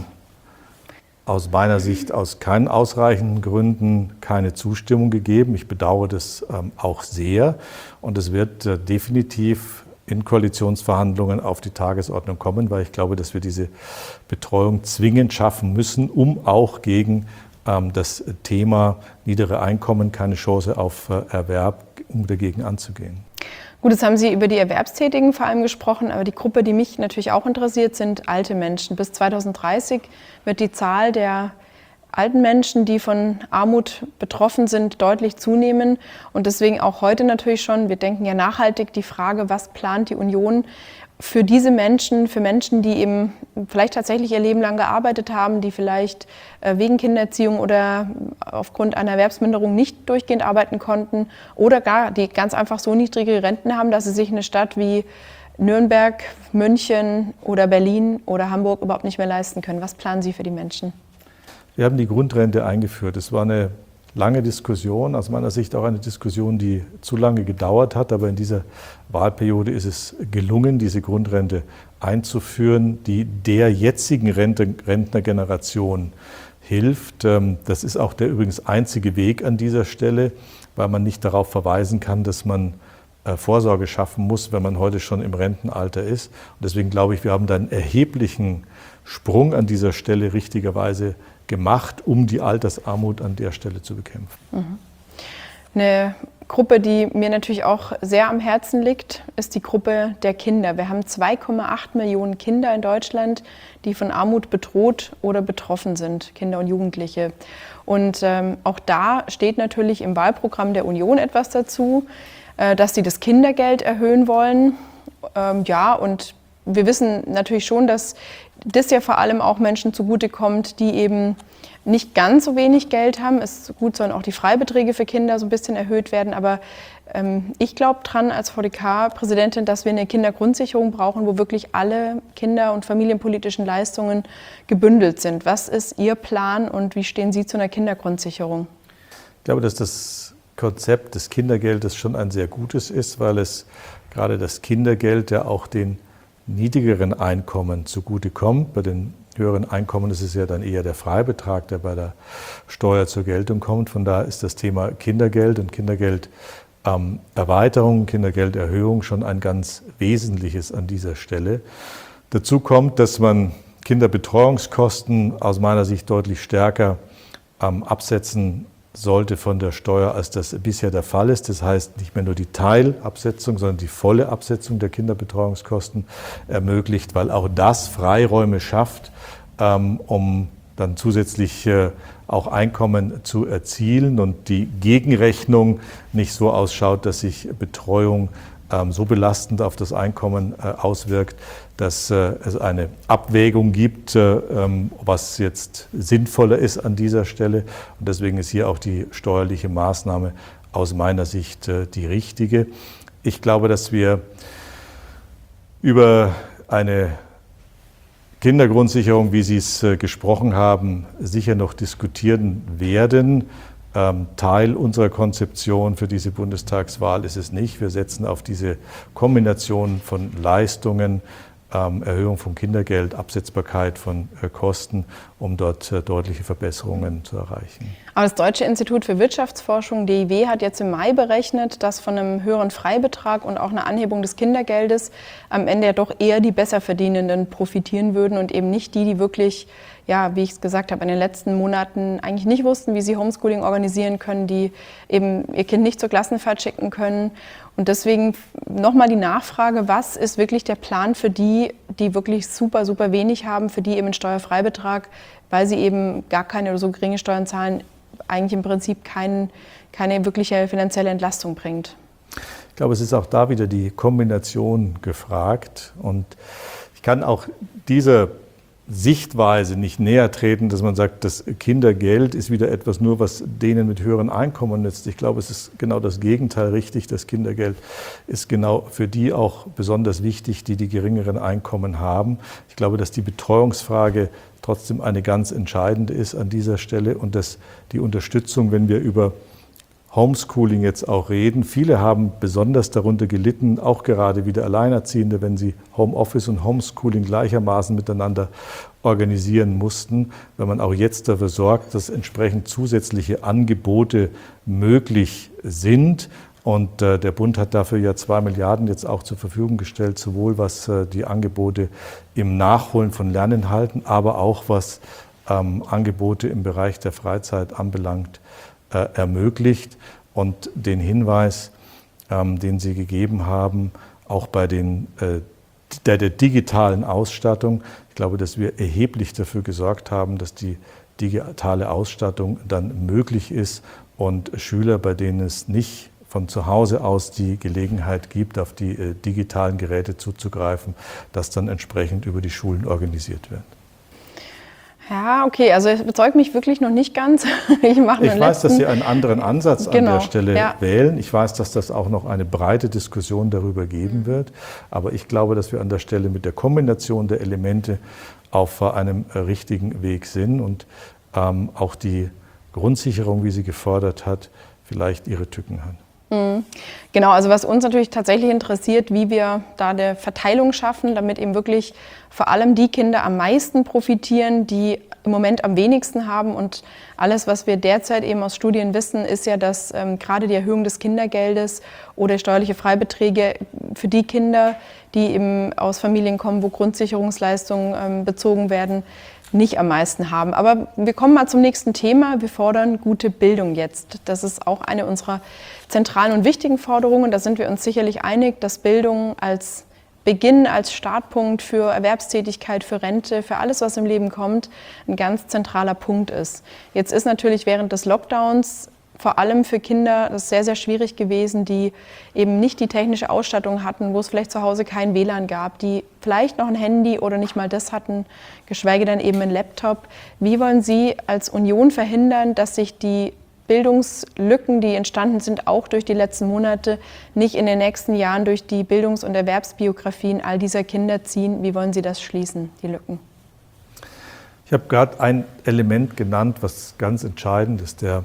aus meiner Sicht aus keinen ausreichenden Gründen keine Zustimmung gegeben. Ich bedauere das auch sehr, und es wird definitiv in Koalitionsverhandlungen auf die Tagesordnung kommen, weil ich glaube, dass wir diese Betreuung zwingend schaffen müssen, um auch gegen das Thema niedere Einkommen, keine Chance auf Erwerb, um dagegen anzugehen. Gut, jetzt haben Sie über die Erwerbstätigen vor allem gesprochen, aber die Gruppe, die mich natürlich auch interessiert, sind alte Menschen. Bis 2030 wird die Zahl der alten Menschen, die von Armut betroffen sind, deutlich zunehmen. Und deswegen auch heute natürlich schon, wir denken ja nachhaltig, die Frage, was plant die Union für diese Menschen, für Menschen, die eben vielleicht tatsächlich ihr Leben lang gearbeitet haben, die vielleicht wegen Kindererziehung oder aufgrund einer Erwerbsminderung nicht durchgehend arbeiten konnten oder gar die ganz einfach so niedrige Renten haben, dass sie sich eine Stadt wie Nürnberg, München oder Berlin oder Hamburg überhaupt nicht mehr leisten können. Was planen Sie für die Menschen? Wir haben die Grundrente eingeführt. Es war eine lange Diskussion, aus meiner Sicht auch eine Diskussion, die zu lange gedauert hat. Aber in dieser Wahlperiode ist es gelungen, diese Grundrente einzuführen, die der jetzigen Rentnergeneration hilft. Das ist auch der übrigens einzige Weg an dieser Stelle, weil man nicht darauf verweisen kann, dass man Vorsorge schaffen muss, wenn man heute schon im Rentenalter ist. Und deswegen glaube ich, wir haben da einen erheblichen Sprung an dieser Stelle richtigerweise gemacht, um die Altersarmut an der Stelle zu bekämpfen. Eine Gruppe, die mir natürlich auch sehr am Herzen liegt, ist die Gruppe der Kinder. Wir haben 2,8 Millionen Kinder in Deutschland, die von Armut bedroht oder betroffen sind, Kinder und Jugendliche. Und auch da steht natürlich im Wahlprogramm der Union etwas dazu, dass sie das Kindergeld erhöhen wollen. Und wir wissen natürlich schon, dass das ja vor allem auch Menschen zugutekommt, die eben nicht ganz so wenig Geld haben. Es ist gut, sollen auch die Freibeträge für Kinder so ein bisschen erhöht werden. Aber ich glaube dran als VDK-Präsidentin, dass wir eine Kindergrundsicherung brauchen, wo wirklich alle kinder- und familienpolitischen Leistungen gebündelt sind. Was ist Ihr Plan und wie stehen Sie zu einer Kindergrundsicherung? Ich glaube, dass das Konzept des Kindergeldes schon ein sehr gutes ist, weil es gerade das Kindergeld ja auch den niedrigeren Einkommen zugutekommt. Bei den höheren Einkommen ist es ja dann eher der Freibetrag, der bei der Steuer zur Geltung kommt. Von daher ist das Thema Kindergeld und Kindergelderweiterung, Kindergelderhöhung schon ein ganz wesentliches an dieser Stelle. Dazu kommt, dass man Kinderbetreuungskosten aus meiner Sicht deutlich stärker absetzen sollte von der Steuer, als das bisher der Fall ist. Das heißt, nicht mehr nur die Teilabsetzung, sondern die volle Absetzung der Kinderbetreuungskosten ermöglicht, weil auch das Freiräume schafft, um dann zusätzlich auch Einkommen zu erzielen und die Gegenrechnung nicht so ausschaut, dass sich Betreuung so belastend auf das Einkommen auswirkt, dass es eine Abwägung gibt, was jetzt sinnvoller ist an dieser Stelle. Und deswegen ist hier auch die steuerliche Maßnahme aus meiner Sicht die richtige. Ich glaube, dass wir über eine Kindergrundsicherung, wie Sie es gesprochen haben, sicher noch diskutieren werden. Teil unserer Konzeption für diese Bundestagswahl ist es nicht. Wir setzen auf diese Kombination von Leistungen, Erhöhung von Kindergeld, Absetzbarkeit von Kosten, um dort deutliche Verbesserungen zu erreichen. Aber das Deutsche Institut für Wirtschaftsforschung, DIW, hat jetzt im Mai berechnet, dass von einem höheren Freibetrag und auch einer Anhebung des Kindergeldes am Ende ja doch eher die Besserverdienenden profitieren würden und eben nicht die, die wirklich, ja, wie ich es gesagt habe, in den letzten Monaten eigentlich nicht wussten, wie sie Homeschooling organisieren können, die eben ihr Kind nicht zur Klassenfahrt schicken können. Und deswegen nochmal die Nachfrage, was ist wirklich der Plan für die, die wirklich super, super wenig haben, für die eben ein Steuerfreibetrag, weil sie eben gar keine oder so geringe Steuern zahlen, eigentlich im Prinzip keine wirkliche finanzielle Entlastung bringt. Ich glaube, es ist auch da wieder die Kombination gefragt. Und ich kann auch diese Sichtweise nicht näher treten, dass man sagt, das Kindergeld ist wieder etwas nur, was denen mit höheren Einkommen nützt. Ich glaube, es ist genau das Gegenteil richtig. Das Kindergeld ist genau für die auch besonders wichtig, die die geringeren Einkommen haben. Ich glaube, dass die Betreuungsfrage trotzdem eine ganz entscheidende ist an dieser Stelle und dass die Unterstützung, wenn wir über Homeschooling jetzt auch reden. Viele haben besonders darunter gelitten, auch gerade wieder Alleinerziehende, wenn sie Homeoffice und Homeschooling gleichermaßen miteinander organisieren mussten. Wenn man auch jetzt dafür sorgt, dass entsprechend zusätzliche Angebote möglich sind. Und der Bund hat dafür ja 2 Milliarden jetzt auch zur Verfügung gestellt, sowohl was die Angebote im Nachholen von Lerninhalten, aber auch was Angebote im Bereich der Freizeit anbelangt, ermöglicht. Und den Hinweis, den Sie gegeben haben, auch bei der digitalen Ausstattung, ich glaube, dass wir erheblich dafür gesorgt haben, dass die digitale Ausstattung dann möglich ist und Schüler, bei denen es nicht von zu Hause aus die Gelegenheit gibt, auf die digitalen Geräte zuzugreifen, das dann entsprechend über die Schulen organisiert wird. Ja, okay, also es überzeugt mich wirklich noch nicht ganz. Ich weiß, dass Sie einen anderen Ansatz an der Stelle wählen. Ich weiß, dass das auch noch eine breite Diskussion darüber geben wird. Aber ich glaube, dass wir an der Stelle mit der Kombination der Elemente auf einem richtigen Weg sind und auch die Grundsicherung, wie sie gefordert hat, vielleicht ihre Tücken hat. Genau, also was uns natürlich tatsächlich interessiert, wie wir da eine Verteilung schaffen, damit eben wirklich vor allem die Kinder am meisten profitieren, die im Moment am wenigsten haben. Und alles, was wir derzeit eben aus Studien wissen, ist ja, dass gerade die Erhöhung des Kindergeldes oder steuerliche Freibeträge für die Kinder, die eben aus Familien kommen, wo Grundsicherungsleistungen bezogen werden, nicht am meisten haben. Aber wir kommen mal zum nächsten Thema. Wir fordern gute Bildung jetzt. Das ist auch eine unserer zentralen und wichtigen Forderungen. Da sind wir uns sicherlich einig, dass Bildung als Beginn, als Startpunkt für Erwerbstätigkeit, für Rente, für alles, was im Leben kommt, ein ganz zentraler Punkt ist. Jetzt ist natürlich während des Lockdowns vor allem für Kinder das sehr, sehr schwierig gewesen, die eben nicht die technische Ausstattung hatten, wo es vielleicht zu Hause kein WLAN gab, die vielleicht noch ein Handy oder nicht mal das hatten, geschweige denn eben einen Laptop. Wie wollen Sie als Union verhindern, dass sich die Bildungslücken, die entstanden sind, auch durch die letzten Monate, nicht in den nächsten Jahren durch die Bildungs- und Erwerbsbiografien all dieser Kinder ziehen? Wie wollen Sie das schließen, die Lücken? Ich habe gerade ein Element genannt, was ganz entscheidend ist. Der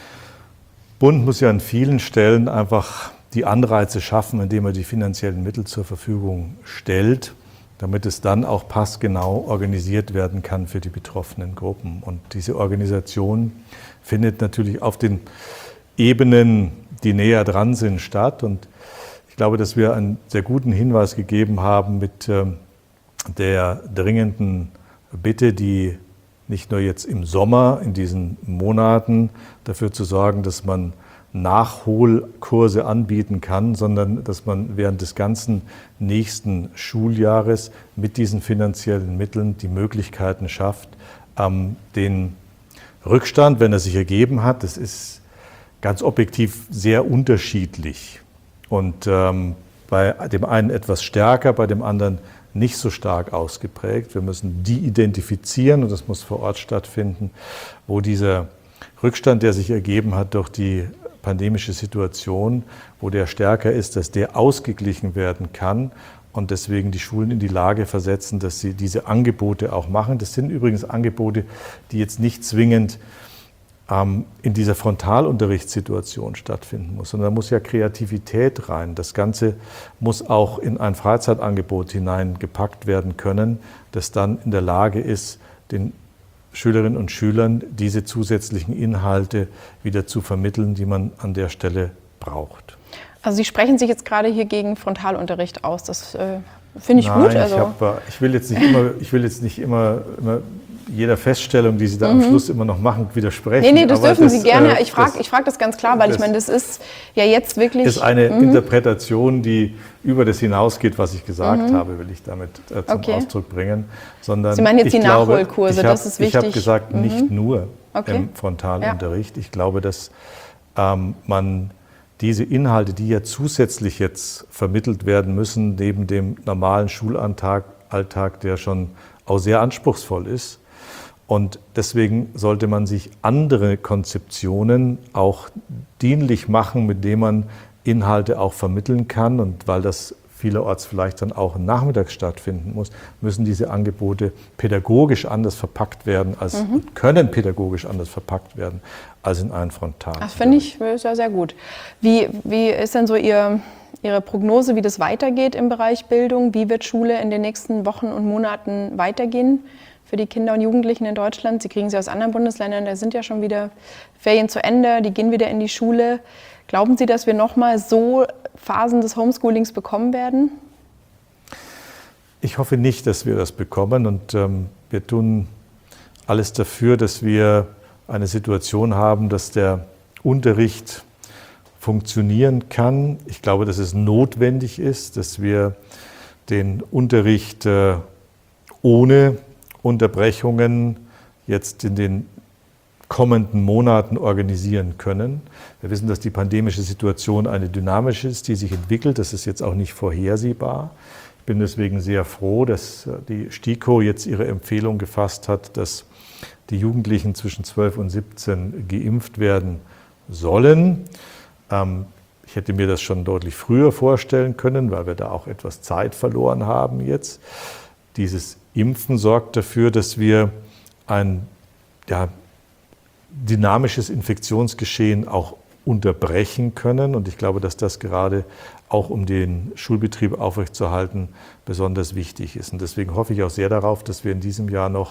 Bund muss ja an vielen Stellen einfach die Anreize schaffen, indem er die finanziellen Mittel zur Verfügung stellt, damit es dann auch passgenau organisiert werden kann für die betroffenen Gruppen. Und diese Organisation findet natürlich auf den Ebenen, die näher dran sind, statt. Und ich glaube, dass wir einen sehr guten Hinweis gegeben haben mit der dringenden Bitte, die nicht nur jetzt im Sommer, in diesen Monaten, dafür zu sorgen, dass man Nachholkurse anbieten kann, sondern dass man während des ganzen nächsten Schuljahres mit diesen finanziellen Mitteln die Möglichkeiten schafft, den Rückstand, wenn er sich ergeben hat, das ist ganz objektiv sehr unterschiedlich. Und bei dem einen etwas stärker, bei dem anderen nicht so stark ausgeprägt. Wir müssen die identifizieren, und das muss vor Ort stattfinden, wo dieser Rückstand, der sich ergeben hat durch die pandemische Situation, wo der stärker ist, dass der ausgeglichen werden kann und deswegen die Schulen in die Lage versetzen, dass sie diese Angebote auch machen. Das sind übrigens Angebote, die jetzt nicht zwingend in dieser Frontalunterrichtssituation stattfinden muss, sondern da muss ja Kreativität rein. Das Ganze muss auch in ein Freizeitangebot hineingepackt werden können, das dann in der Lage ist, den Schülerinnen und Schülern diese zusätzlichen Inhalte wieder zu vermitteln, die man an der Stelle braucht. Also Sie sprechen sich jetzt gerade hier gegen Frontalunterricht aus. Das finde ich gut. Also ich will jetzt nicht immer jeder Feststellung, die Sie da am Schluss immer noch machen, widersprechen. Nee, das dürfen Sie gerne. Ich frag das ganz klar, weil ich meine, das ist ja jetzt wirklich... Das ist eine Interpretation, die über das hinausgeht, was ich gesagt habe, will ich damit zum Ausdruck bringen. Sondern Sie meinen jetzt die Nachholkurse, das ist wichtig. Ich habe gesagt, nicht nur im Frontalunterricht. Ja. Ich glaube, dass man diese Inhalte, die ja zusätzlich jetzt vermittelt werden müssen, neben dem normalen Schulalltag, der schon auch sehr anspruchsvoll ist. Und deswegen sollte man sich andere Konzeptionen auch dienlich machen, mit denen man Inhalte auch vermitteln kann. Und weil das vielerorts vielleicht dann auch nachmittags stattfinden muss, müssen diese Angebote pädagogisch anders verpackt werden, können pädagogisch anders verpackt werden als in einen Frontal. Das finde ich sehr, sehr gut. Wie ist denn so Ihre Prognose, wie das weitergeht im Bereich Bildung? Wie wird Schule in den nächsten Wochen und Monaten weitergehen für die Kinder und Jugendlichen in Deutschland? Sie kriegen sie aus anderen Bundesländern, da sind ja schon wieder Ferien zu Ende, die gehen wieder in die Schule. Glauben Sie, dass wir nochmal so Phasen des Homeschoolings bekommen werden? Ich hoffe nicht, dass wir das bekommen, und wir tun alles dafür, dass wir eine Situation haben, dass der Unterricht funktionieren kann. Ich glaube, dass es notwendig ist, dass wir den Unterricht ohne Unterbrechungen jetzt in den kommenden Monaten organisieren können. Wir wissen, dass die pandemische Situation eine dynamische ist, die sich entwickelt. Das ist jetzt auch nicht vorhersehbar. Ich bin deswegen sehr froh, dass die STIKO jetzt ihre Empfehlung gefasst hat, dass die Jugendlichen zwischen 12 und 17 geimpft werden sollen. Ich hätte mir das schon deutlich früher vorstellen können, weil wir da auch etwas Zeit verloren haben jetzt. Dieses Impfen sorgt dafür, dass wir ein dynamisches Infektionsgeschehen auch unterbrechen können. Und ich glaube, dass das gerade auch, um den Schulbetrieb aufrechtzuerhalten, besonders wichtig ist. Und deswegen hoffe ich auch sehr darauf, dass wir in diesem Jahr noch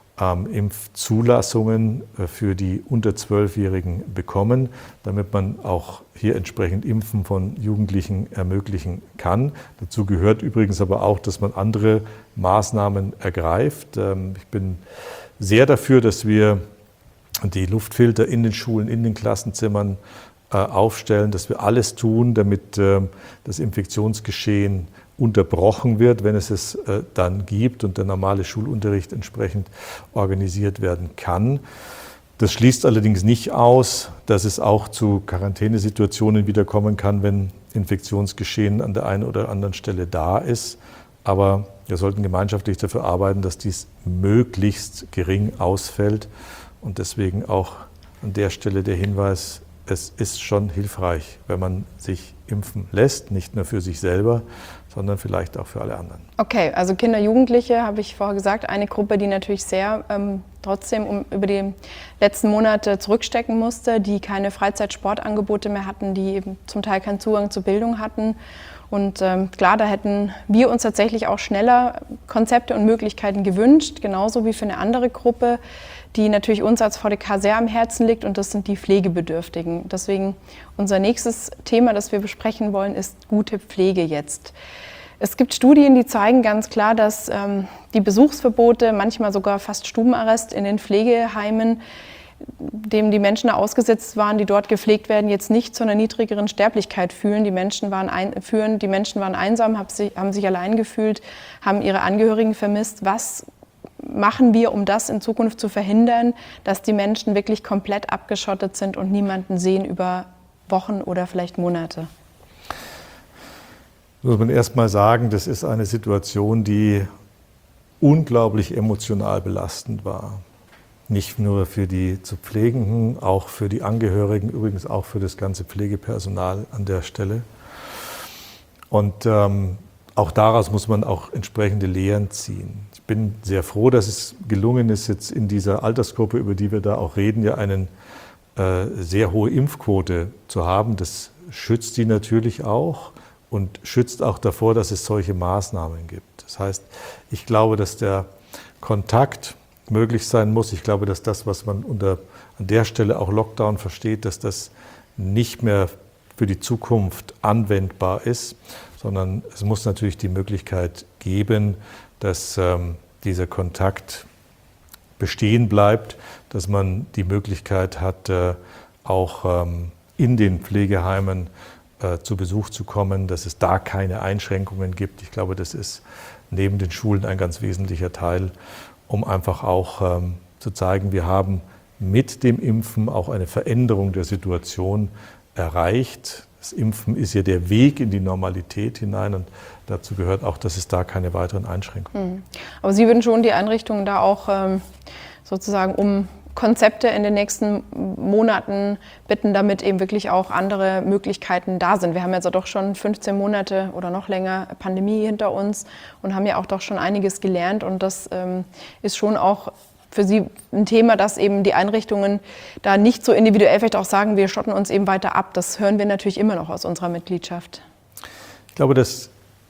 Impfzulassungen für die unter 12-Jährigen bekommen, damit man auch hier entsprechend Impfen von Jugendlichen ermöglichen kann. Dazu gehört übrigens aber auch, dass man andere Maßnahmen ergreift. Ich bin sehr dafür, dass wir die Luftfilter in den Schulen, in den Klassenzimmern aufstellen, dass wir alles tun, damit das Infektionsgeschehen unterbrochen wird, wenn es es dann gibt und der normale Schulunterricht entsprechend organisiert werden kann. Das schließt allerdings nicht aus, dass es auch zu Quarantänesituationen wieder kommen kann, wenn Infektionsgeschehen an der einen oder anderen Stelle da ist. Aber wir sollten gemeinschaftlich dafür arbeiten, dass dies möglichst gering ausfällt. Und deswegen auch an der Stelle der Hinweis, es ist schon hilfreich, wenn man sich impfen lässt, nicht nur für sich selber, sondern vielleicht auch für alle anderen. Okay, also Kinder, Jugendliche, habe ich vorher gesagt, eine Gruppe, die natürlich sehr trotzdem über die letzten Monate zurückstecken musste, die keine Freizeitsportangebote mehr hatten, die eben zum Teil keinen Zugang zur Bildung hatten. Und klar, da hätten wir uns tatsächlich auch schneller Konzepte und Möglichkeiten gewünscht, genauso wie für eine andere Gruppe, die natürlich uns als VDK sehr am Herzen liegt, und das sind die Pflegebedürftigen. Deswegen unser nächstes Thema, das wir besprechen wollen, ist gute Pflege jetzt. Es gibt Studien, die zeigen ganz klar, dass die Besuchsverbote, manchmal sogar fast Stubenarrest in den Pflegeheimen, dem die Menschen ausgesetzt waren, die dort gepflegt werden, jetzt nicht zu einer niedrigeren Sterblichkeit führen. Die Menschen waren einsam, haben sich allein gefühlt, haben ihre Angehörigen vermisst. Was machen wir, um das in Zukunft zu verhindern, dass die Menschen wirklich komplett abgeschottet sind und niemanden sehen über Wochen oder vielleicht Monate? Muss man erst mal sagen, das ist eine Situation, die unglaublich emotional belastend war. Nicht nur für die zu Pflegenden, auch für die Angehörigen, übrigens auch für das ganze Pflegepersonal an der Stelle. Und auch daraus muss man auch entsprechende Lehren ziehen. Ich bin sehr froh, dass es gelungen ist, jetzt in dieser Altersgruppe, über die wir da auch reden, ja eine sehr hohe Impfquote zu haben. Das schützt die natürlich auch und schützt auch davor, dass es solche Maßnahmen gibt. Das heißt, ich glaube, dass der Kontakt möglich sein muss. Ich glaube, dass das, was man an der Stelle auch Lockdown versteht, dass das nicht mehr für die Zukunft anwendbar ist, sondern es muss natürlich die Möglichkeit geben, dass dieser Kontakt bestehen bleibt, dass man die Möglichkeit hat, auch in den Pflegeheimen zu Besuch zu kommen, dass es da keine Einschränkungen gibt. Ich glaube, das ist neben den Schulen ein ganz wesentlicher Teil, um einfach auch zu zeigen, wir haben mit dem Impfen auch eine Veränderung der Situation erreicht. Das Impfen ist ja der Weg in die Normalität hinein und dazu gehört auch, dass es da keine weiteren Einschränkungen gibt. Aber Sie würden schon die Einrichtungen da auch sozusagen um Konzepte in den nächsten Monaten bitten, damit eben wirklich auch andere Möglichkeiten da sind. Wir haben jetzt doch schon 15 Monate oder noch länger Pandemie hinter uns und haben ja auch doch schon einiges gelernt und das ist schon auch für Sie ein Thema, dass eben die Einrichtungen da nicht so individuell vielleicht auch sagen, wir schotten uns eben weiter ab. Das hören wir natürlich immer noch aus unserer Mitgliedschaft. Ich glaube, dass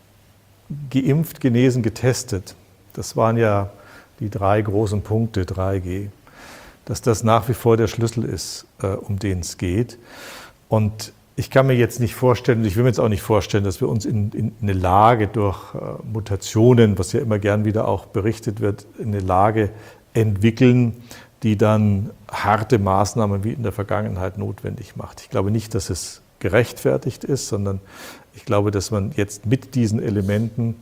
geimpft, genesen, getestet, das waren ja die 3 großen Punkte, 3G, dass das nach wie vor der Schlüssel ist, um den es geht. Und ich kann mir jetzt nicht vorstellen, und ich will mir jetzt auch nicht vorstellen, dass wir uns in eine Lage durch Mutationen, was ja immer gern wieder auch berichtet wird, in eine Lage entwickeln, die dann harte Maßnahmen wie in der Vergangenheit notwendig macht. Ich glaube nicht, dass es gerechtfertigt ist, sondern ich glaube, dass man jetzt mit diesen Elementen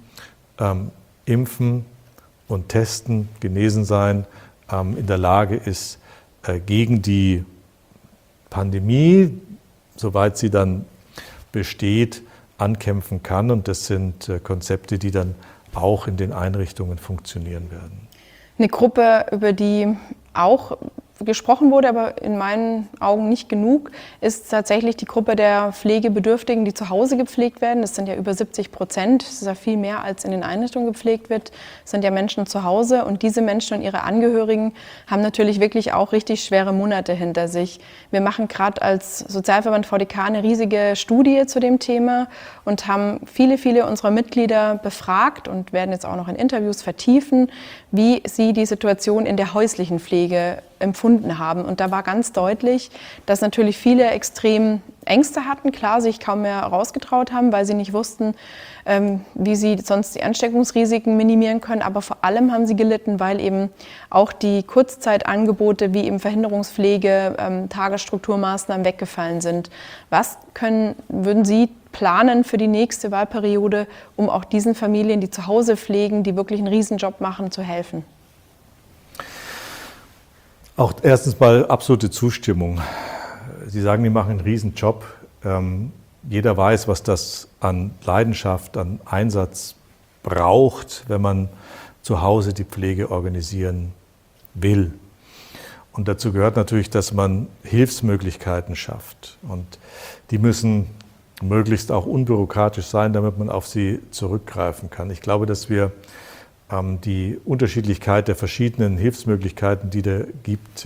impfen und testen, genesen sein, in der Lage ist, gegen die Pandemie, soweit sie dann besteht, ankämpfen kann. Und das sind Konzepte, die dann auch in den Einrichtungen funktionieren werden. Eine Gruppe, über die auch gesprochen wurde, aber in meinen Augen nicht genug, ist tatsächlich die Gruppe der Pflegebedürftigen, die zu Hause gepflegt werden. Das sind ja über 70%. Das ist ja viel mehr, als in den Einrichtungen gepflegt wird. Das sind ja Menschen zu Hause. Und diese Menschen und ihre Angehörigen haben natürlich wirklich auch richtig schwere Monate hinter sich. Wir machen gerade als Sozialverband VDK eine riesige Studie zu dem Thema und haben viele unserer Mitglieder befragt und werden jetzt auch noch in Interviews vertiefen, wie sie die Situation in der häuslichen Pflege empfunden haben. Und da war ganz deutlich, dass natürlich viele extrem Ängste hatten, klar, sich kaum mehr rausgetraut haben, weil sie nicht wussten, wie sie sonst die Ansteckungsrisiken minimieren können. Aber vor allem haben sie gelitten, weil eben auch die Kurzzeitangebote wie eben Verhinderungspflege, Tagesstrukturmaßnahmen weggefallen sind. Was würden Sie planen für die nächste Wahlperiode, um auch diesen Familien, die zu Hause pflegen, die wirklich einen Riesenjob machen, zu helfen? Auch erstens mal absolute Zustimmung. Sie sagen, die machen einen Riesenjob. Jeder weiß, was das an Leidenschaft, an Einsatz braucht, wenn man zu Hause die Pflege organisieren will. Und dazu gehört natürlich, dass man Hilfsmöglichkeiten schafft. Und die müssen möglichst auch unbürokratisch sein, damit man auf sie zurückgreifen kann. Ich glaube, dass wir die Unterschiedlichkeit der verschiedenen Hilfsmöglichkeiten, die da gibt,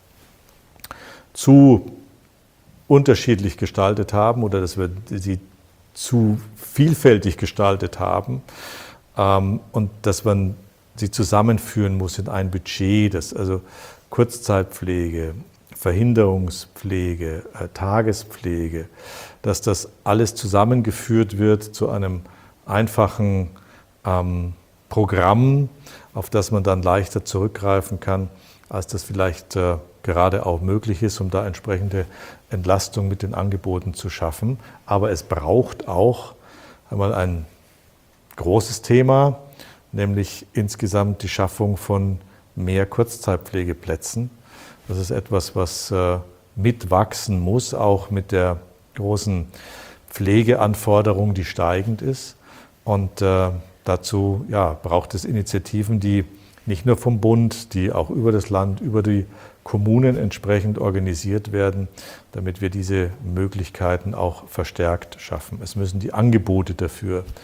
zu unterschiedlich gestaltet haben oder dass wir sie zu vielfältig gestaltet haben und dass man sie zusammenführen muss in ein Budget, das also Kurzzeitpflege, Verhinderungspflege, Tagespflege, dass das alles zusammengeführt wird zu einem einfachen Programm, auf das man dann leichter zurückgreifen kann, als das vielleicht gerade auch möglich ist, um da entsprechende Entlastung mit den Angeboten zu schaffen. Aber es braucht auch einmal ein großes Thema, nämlich insgesamt die Schaffung von mehr Kurzzeitpflegeplätzen. Das ist etwas, was mitwachsen muss, auch mit der großen Pflegeanforderung, die steigend ist. Und dazu braucht es Initiativen, die nicht nur vom Bund, die auch über das Land, über die Kommunen entsprechend organisiert werden, damit wir diese Möglichkeiten auch verstärkt schaffen. Es müssen die Angebote dafür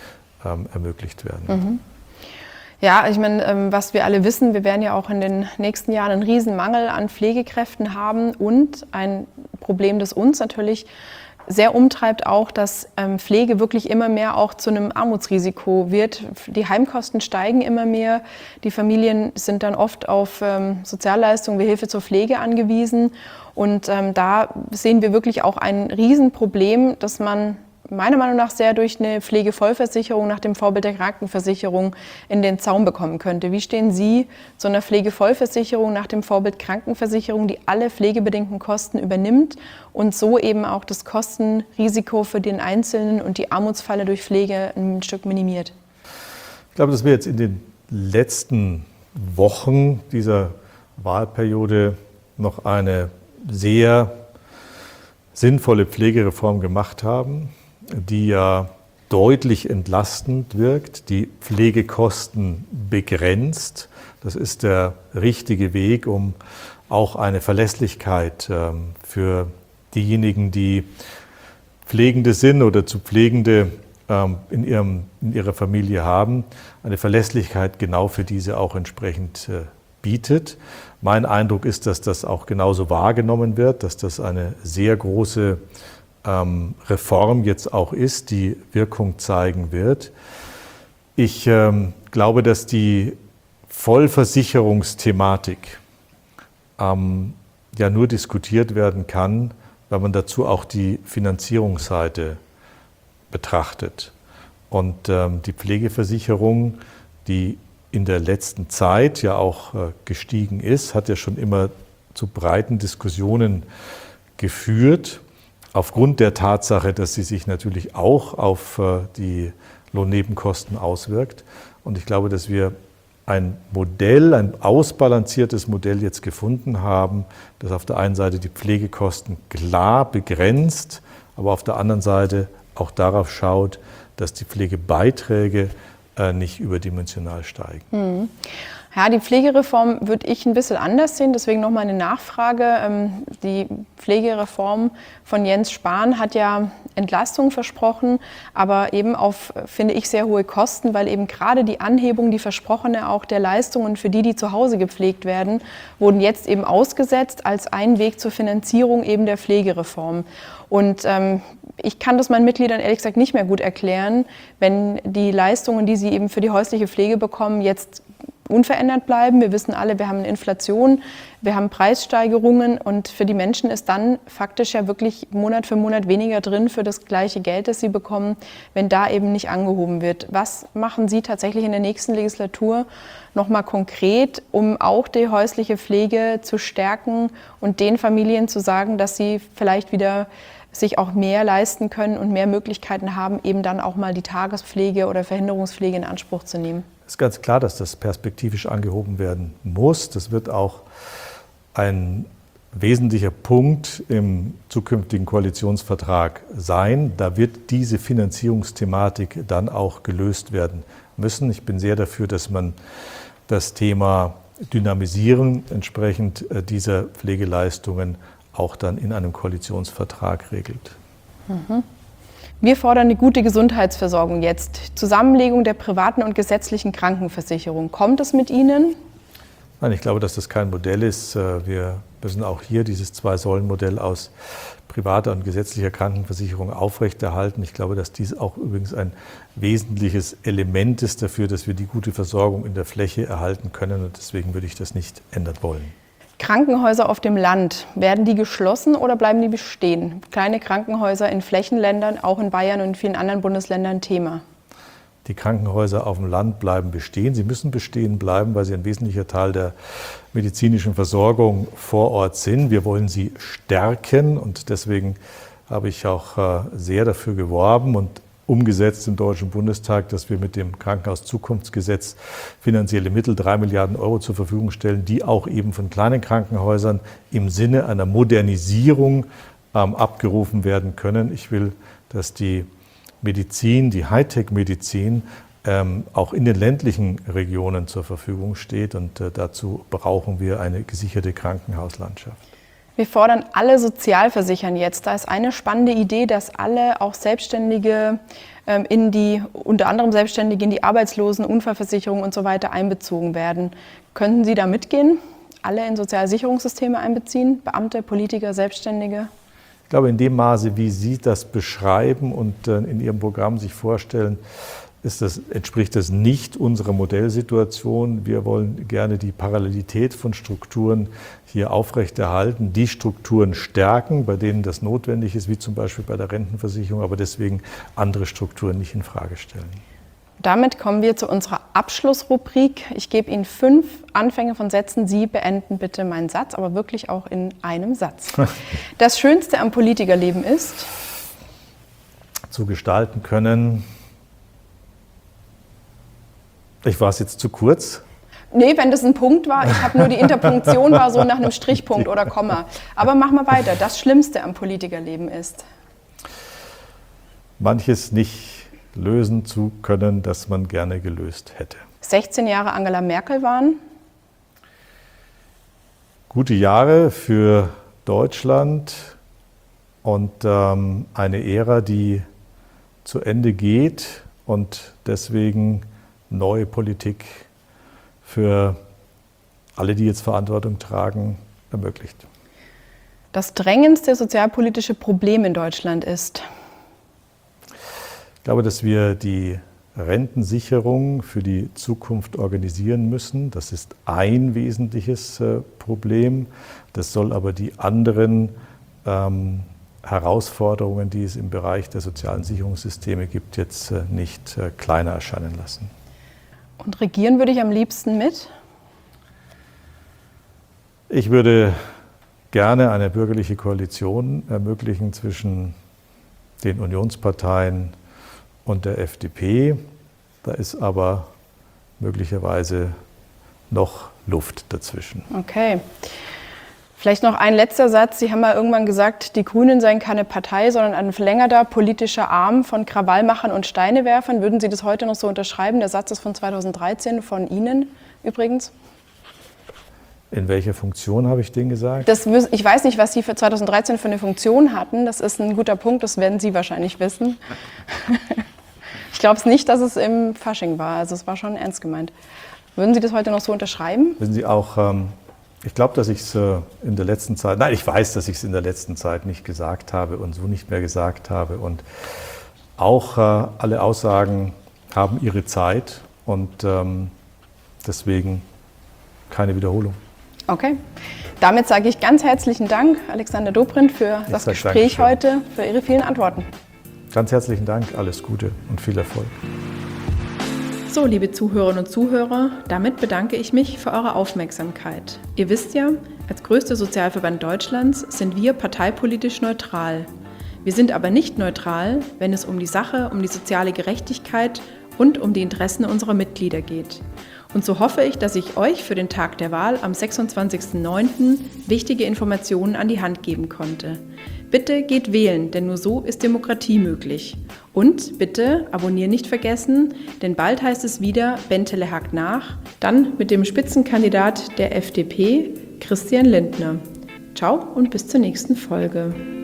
ermöglicht werden. Mhm. Ja, ich meine, was wir alle wissen, wir werden ja auch in den nächsten Jahren einen Riesenmangel an Pflegekräften haben und ein Problem, das uns natürlich sehr umtreibt, auch, dass Pflege wirklich immer mehr auch zu einem Armutsrisiko wird. Die Heimkosten steigen immer mehr. Die Familien sind dann oft auf Sozialleistungen wie Hilfe zur Pflege angewiesen. Und da sehen wir wirklich auch ein Riesenproblem, dass man meiner Meinung nach sehr durch eine Pflegevollversicherung nach dem Vorbild der Krankenversicherung in den Zaum bekommen könnte. Wie stehen Sie zu einer Pflegevollversicherung nach dem Vorbild Krankenversicherung, die alle pflegebedingten Kosten übernimmt und so eben auch das Kostenrisiko für den Einzelnen und die Armutsfalle durch Pflege ein Stück minimiert? Ich glaube, dass wir jetzt in den letzten Wochen dieser Wahlperiode noch eine sehr sinnvolle Pflegereform gemacht haben, die ja deutlich entlastend wirkt, die Pflegekosten begrenzt. Das ist der richtige Weg, um auch eine Verlässlichkeit für diejenigen, die Pflegende sind oder zu Pflegende in ihrer Familie haben, eine Verlässlichkeit genau für diese auch entsprechend bietet. Mein Eindruck ist, dass das auch genauso wahrgenommen wird, dass das eine sehr große Reform jetzt auch ist, die Wirkung zeigen wird. Ich glaube, dass die Vollversicherungsthematik ja nur diskutiert werden kann, wenn man dazu auch die Finanzierungsseite betrachtet. Und die Pflegeversicherung, die in der letzten Zeit ja auch gestiegen ist, hat ja schon immer zu breiten Diskussionen geführt, aufgrund der Tatsache, dass sie sich natürlich auch auf die Lohnnebenkosten auswirkt. Und ich glaube, dass wir ein Modell, ein ausbalanciertes Modell jetzt gefunden haben, das auf der einen Seite die Pflegekosten klar begrenzt, aber auf der anderen Seite auch darauf schaut, dass die Pflegebeiträge nicht überdimensional steigen. Ja, die Pflegereform würde ich ein bisschen anders sehen, deswegen nochmal eine Nachfrage. Die Pflegereform von Jens Spahn hat ja Entlastung versprochen, aber eben auf, finde ich, sehr hohe Kosten, weil eben gerade die Anhebung, die versprochene auch der Leistungen für die zu Hause gepflegt werden, wurden jetzt eben ausgesetzt als ein Weg zur Finanzierung eben der Pflegereform. Und ich kann das meinen Mitgliedern ehrlich gesagt nicht mehr gut erklären, wenn die Leistungen, die sie eben für die häusliche Pflege bekommen, jetzt unverändert bleiben. Wir wissen alle, wir haben eine Inflation, wir haben Preissteigerungen und für die Menschen ist dann faktisch ja wirklich Monat für Monat weniger drin für das gleiche Geld, das sie bekommen, wenn da eben nicht angehoben wird. Was machen Sie tatsächlich in der nächsten Legislatur nochmal konkret, um auch die häusliche Pflege zu stärken und den Familien zu sagen, dass sie vielleicht wieder sich auch mehr leisten können und mehr Möglichkeiten haben, eben dann auch mal die Tagespflege oder Verhinderungspflege in Anspruch zu nehmen? Es ist ganz klar, dass das perspektivisch angehoben werden muss. Das wird auch ein wesentlicher Punkt im zukünftigen Koalitionsvertrag sein. Da wird diese Finanzierungsthematik dann auch gelöst werden müssen. Ich bin sehr dafür, dass man das Thema Dynamisieren entsprechend dieser Pflegeleistungen auch dann in einem Koalitionsvertrag regelt. Wir fordern eine gute Gesundheitsversorgung jetzt. Zusammenlegung der privaten und gesetzlichen Krankenversicherung. Kommt es mit Ihnen? Nein, ich glaube, dass das kein Modell ist. Wir müssen auch hier dieses Zwei-Säulen-Modell aus privater und gesetzlicher Krankenversicherung aufrechterhalten. Ich glaube, dass dies auch übrigens ein wesentliches Element ist dafür, dass wir die gute Versorgung in der Fläche erhalten können. Und deswegen würde ich das nicht ändern wollen. Krankenhäuser auf dem Land, werden die geschlossen oder bleiben die bestehen? Kleine Krankenhäuser in Flächenländern, auch in Bayern und in vielen anderen Bundesländern Thema. Die Krankenhäuser auf dem Land bleiben bestehen. Sie müssen bestehen bleiben, weil sie ein wesentlicher Teil der medizinischen Versorgung vor Ort sind. Wir wollen sie stärken und deswegen habe ich auch sehr dafür geworben und umgesetzt im Deutschen Bundestag, dass wir mit dem Krankenhauszukunftsgesetz finanzielle Mittel, 3 Milliarden Euro zur Verfügung stellen, die auch eben von kleinen Krankenhäusern im Sinne einer Modernisierung abgerufen werden können. Ich will, dass die Medizin, die Hightech-Medizin auch in den ländlichen Regionen zur Verfügung steht und dazu brauchen wir eine gesicherte Krankenhauslandschaft. Wir fordern alle Sozialversichern jetzt. Da ist eine spannende Idee, dass alle auch selbstständige in die, unter anderem Selbstständige, in die Arbeitslosen-, Unfallversicherung und so weiter einbezogen werden. Könnten Sie da mitgehen? Alle in Sozialsicherungssysteme einbeziehen? Beamte, Politiker, Selbstständige? Ich glaube, in dem Maße, wie Sie das beschreiben und in Ihrem Programm sich vorstellen, entspricht das nicht unserer Modellsituation. Wir wollen gerne die Parallelität von Strukturen hier aufrechterhalten, die Strukturen stärken, bei denen das notwendig ist, wie zum Beispiel bei der Rentenversicherung, aber deswegen andere Strukturen nicht in Frage stellen. Damit kommen wir zu unserer Abschlussrubrik. Ich gebe Ihnen 5 Anfänge von Sätzen. Sie beenden bitte meinen Satz, aber wirklich auch in einem Satz. Das Schönste am Politikerleben ist? Zu gestalten können. Ich war es jetzt zu kurz? Nee, wenn das ein Punkt war, ich habe nur die Interpunktion war so nach einem Strichpunkt oder Komma. Aber machen wir weiter. Das Schlimmste am Politikerleben ist? Manches nicht lösen zu können, das man gerne gelöst hätte. 16 Jahre Angela Merkel waren? Gute Jahre für Deutschland und eine Ära, die zu Ende geht und deswegen neue Politik für alle, die jetzt Verantwortung tragen, ermöglicht. Das drängendste sozialpolitische Problem in Deutschland ist? Ich glaube, dass wir die Rentensicherung für die Zukunft organisieren müssen. Das ist ein wesentliches Problem. Das soll aber die anderen Herausforderungen, die es im Bereich der sozialen Sicherungssysteme gibt, jetzt nicht kleiner erscheinen lassen. Und regieren würde ich am liebsten mit? Ich würde gerne eine bürgerliche Koalition ermöglichen zwischen den Unionsparteien und der FDP. Da ist aber möglicherweise noch Luft dazwischen. Okay. Vielleicht noch ein letzter Satz. Sie haben mal irgendwann gesagt, die Grünen seien keine Partei, sondern ein verlängerter politischer Arm von Krawallmachern und Steinewerfern. Würden Sie das heute noch so unterschreiben? Der Satz ist von 2013 von Ihnen übrigens. In welcher Funktion habe ich den gesagt? Ich weiß nicht, was Sie für 2013 für eine Funktion hatten. Das ist ein guter Punkt, das werden Sie wahrscheinlich wissen. Ich glaube es nicht, dass es im Fasching war. Also es war schon ernst gemeint. Würden Sie das heute noch so unterschreiben? Wissen Sie auch, ich glaube, dass ich es in der letzten Zeit, nein, ich weiß, dass ich es in der letzten Zeit nicht gesagt habe und so nicht mehr gesagt habe. Und auch alle Aussagen haben ihre Zeit und deswegen keine Wiederholung. Okay. Damit sage ich ganz herzlichen Dank, Alexander Dobrindt, für das Gespräch heute, für Ihre vielen Antworten. Ganz herzlichen Dank, alles Gute und viel Erfolg. So, liebe Zuhörerinnen und Zuhörer, damit bedanke ich mich für eure Aufmerksamkeit. Ihr wisst ja, als größter Sozialverband Deutschlands sind wir parteipolitisch neutral. Wir sind aber nicht neutral, wenn es um die Sache, um die soziale Gerechtigkeit und um die Interessen unserer Mitglieder geht. Und so hoffe ich, dass ich euch für den Tag der Wahl am 26.09. wichtige Informationen an die Hand geben konnte. Bitte geht wählen, denn nur so ist Demokratie möglich. Und bitte abonnieren nicht vergessen, denn bald heißt es wieder Bentele hakt nach, dann mit dem Spitzenkandidat der FDP, Christian Lindner. Ciao und bis zur nächsten Folge.